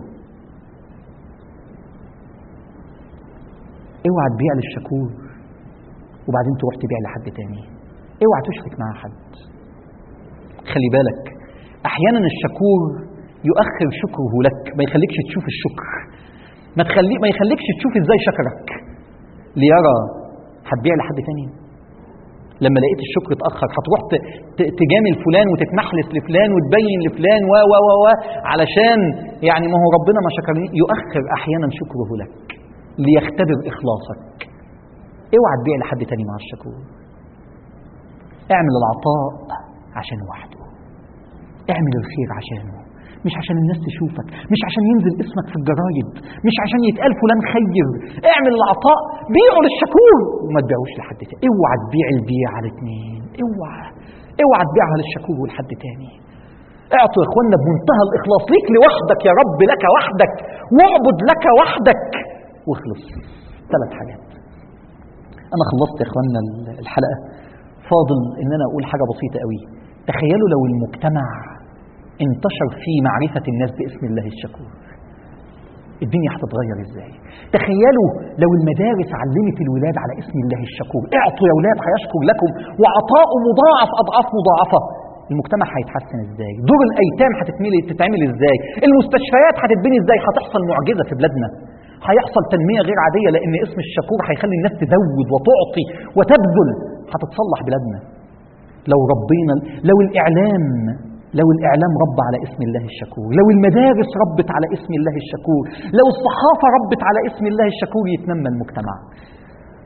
اوعى تبيع للشكور وبعدين تروح تبيع لحد تاني. اوعى تشرك مع حد. خلي بالك، احيانا الشكور يؤخر شكره لك، ما يخليكش تشوف الشكر، ما تخلي ما يخليكش تشوف ازاي شكرك ليرى. هتبيع لحد تاني لما لقيت الشكر اتاخر، هتروح تجامل فلان وتتمحلس لفلان وتبين لفلان و و و علشان يعني ما هو ربنا ما شكرني. يؤخر احيانا شكره لك ليختبر اخلاصك. اوعى تبيع لحد تاني مع الشكور. اعمل العطاء عشان وحده، اعمل الخير عشانه، مش عشان الناس تشوفك، مش عشان ينزل اسمك في الجرايد، مش عشان يتقال فلان خير. اعمل العطاء، بيعه للشكور وما تبيعوش لحد تاني. اوعى تبيع البيع على الاثنين، اوعى اوعى تبيعها للشكور ولحد تاني. اعطوا يا اخوانا بمنتهى الاخلاص، ليك لوحدك يا رب، لك وحدك، واعبد لك وحدك واخلص. ثلاث حاجات. انا خلصت يا اخوانا الحلقة، فاضل ان انا اقول حاجة بسيطة قوي. تخيلوا لو المجتمع انتشر فيه معرفة الناس باسم الله الشكور، الدنيا هتتغير ازاي؟ تخيلوا لو المدارس علمت الولاد على اسم الله الشكور، اعطوا يا ولاد هيشكر لكم، وعطاء مضاعف اضعاف مضاعفة، المجتمع هيتحسن ازاي؟ دور الايتام هتتعمل ازاي؟ المستشفيات هتتبني ازاي؟ هتحصل معجزة في بلادنا، هيحصل تنمية غير عادية، لان اسم الشكور هيخلي الناس تزود وتعطي وتبذل. هتتصلح بلادنا لو ربينا، لو الاعلام لو الإعلام رب على اسم الله الشكور، لو المدارس ربت على اسم الله الشكور، لو الصحافة ربت على اسم الله الشكور، يتنمى المجتمع.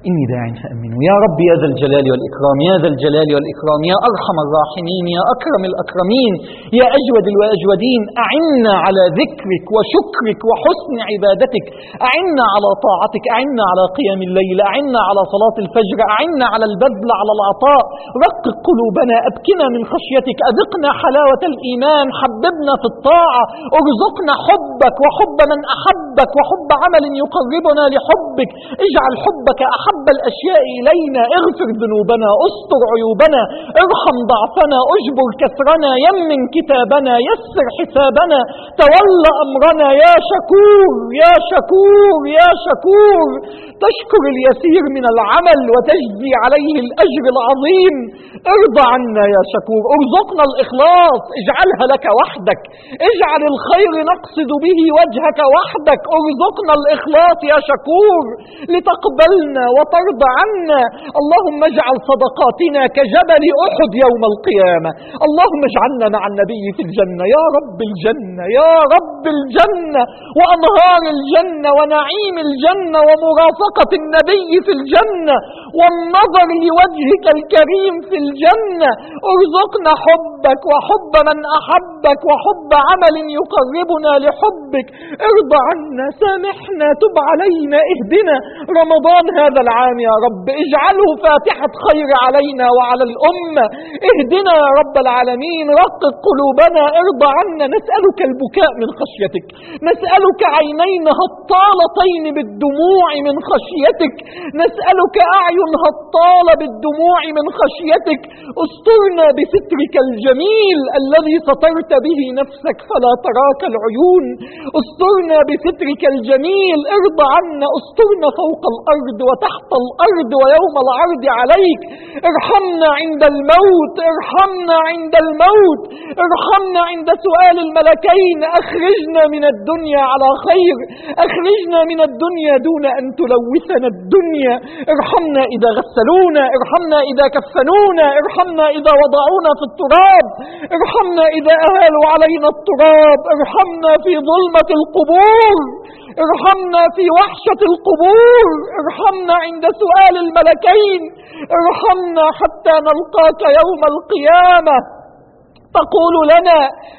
إني داع فأمنوا. يا رب يا ذا الجلال والإكرام، يا ذا الجلال والإكرام، يا أرحم الراحمين، يا أكرم الأكرمين، يا أجود الأجودين، أعنا على ذكرك وشكرك وحسن عبادتك، أعنا على طاعتك، أعنا على قيام الليل، أعنا على صلاة الفجر، أعنا على البذل، على العطاء. رقق قلوبنا، أبكنا من خشيتك، أذقنا حلاوة الإيمان، حببنا في الطاعة، ارزقنا حبك وحب من أحبك وحب عمل يقربنا لحبك. اجعل حبك أحب أحب الأشياء إلينا. اغفر ذنوبنا، استر عيوبنا، ارحم ضعفنا، اجبر كسرنا، يمن كتابنا، يسر حسابنا، تول أمرنا. يا شكور يا شكور يا شكور، تشكر اليسير من العمل وتجزي عليه الأجر العظيم. ارضى عنا يا شكور، ارزقنا الإخلاص، اجعلها لك وحدك، اجعل الخير نقصد به وجهك وحدك. ارزقنا الإخلاص يا شكور لتقبلنا وترضى عنا. اللهم اجعل صدقاتنا كجبل أحد يوم القيامة. اللهم اجعلنا مع النبي في الجنة يا رب الجنة، يا رب الجنة، وأنهار الجنة ونعيم الجنة ومرافقة النبي في الجنة والنظر لوجهك الكريم في الجنة. ارزقنا حبك وحب من أحبك وحب عمل يقربنا لحبك. ارضى عنا، سامحنا، تب علينا، اهدنا رمضان هذا العام يا رب، اجعله فاتحة خير علينا وعلى الأمة. اهدنا يا رب العالمين، رقق قلوبنا، ارضى عنا. نسألك البكاء من خشيتك، نسألك عينين هطالتين بالدموع من خشيتك، نسألك أعين هطالة بالدموع من خشيتك. استرنا بسترك الجميل الذي سترت به نفسك فلا تراك العيون. استرنا بسترك الجميل، ارضى عنا، استرنا فوق الأرض وتحت الأرض ويوم العرض عليك. ارحمنا عند الموت، ارحمنا عند الموت، ارحمنا عند سؤال الملكين. اخرجنا من الدنيا على خير، اخرجنا من الدنيا دون أن تلوثنا الدنيا. ارحمنا إذا غسلونا، ارحمنا إذا كفنونا، ارحمنا إذا وضعونا في التراب، ارحمنا إذا أهالوا علينا التراب، ارحمنا في ظلمة القبور، ارحمنا في وحشة القبور، ارحمنا عند سؤال الملكين، ارحمنا حتى نلقاك يوم القيامة تقول لنا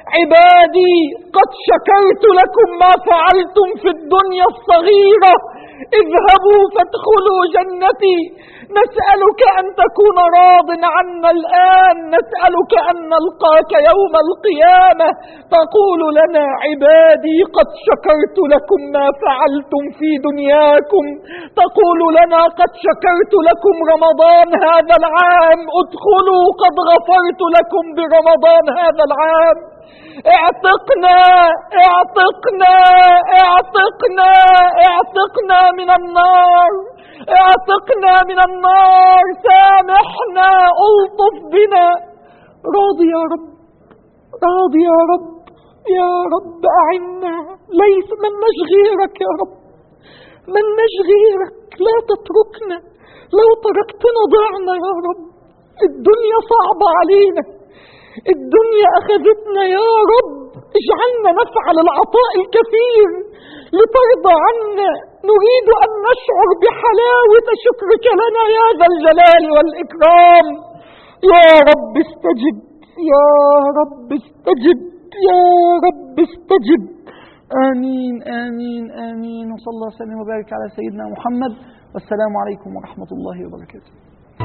عبادي قد شكرت لكم ما فعلتم في الدنيا الصغيرة، اذهبوا فادخلوا جنتي. نسألك أن تكون راض عنا الآن، نسألك أن نلقاك يوم القيامة تقول لنا عبادي قد شكرت لكم ما فعلتم في دنياكم، تقول لنا قد شكرت لكم رمضان هذا العام، ادخلوا قد غفرت لكم برمضان هذا العام. اعتقنا اعتقنا اعتقنا اعتقنا من النار، اعتقنا من النار، سامحنا، الطف بنا. راضي يا رب، راضي يا رب، يا رب أعنا. ليس من غيرك يا رب، من غيرك، لا تتركنا، لو تركتنا ضعنا يا رب. الدنيا صعبة علينا، الدنيا أخذتنا يا رب، اجعلنا نفعل العطاء الكثير لترضى عنا. نريد أن نشعر بحلاوة شكرك لنا يا ذا الجلال والإكرام. يا رب استجب، يا رب استجب، يا رب استجب. آمين آمين آمين. وصلى الله وسلم وبارك على سيدنا محمد، والسلام عليكم ورحمة الله وبركاته.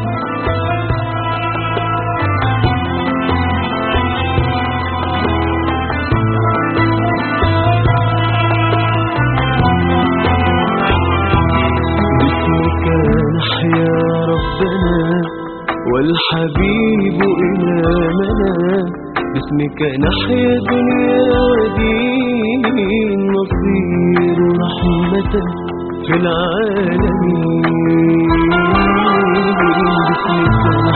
نحيا ربنا والحبيب إمامنا، باسمك نحيا دنيا ودين، نصير رحمة في العالمين. باسمك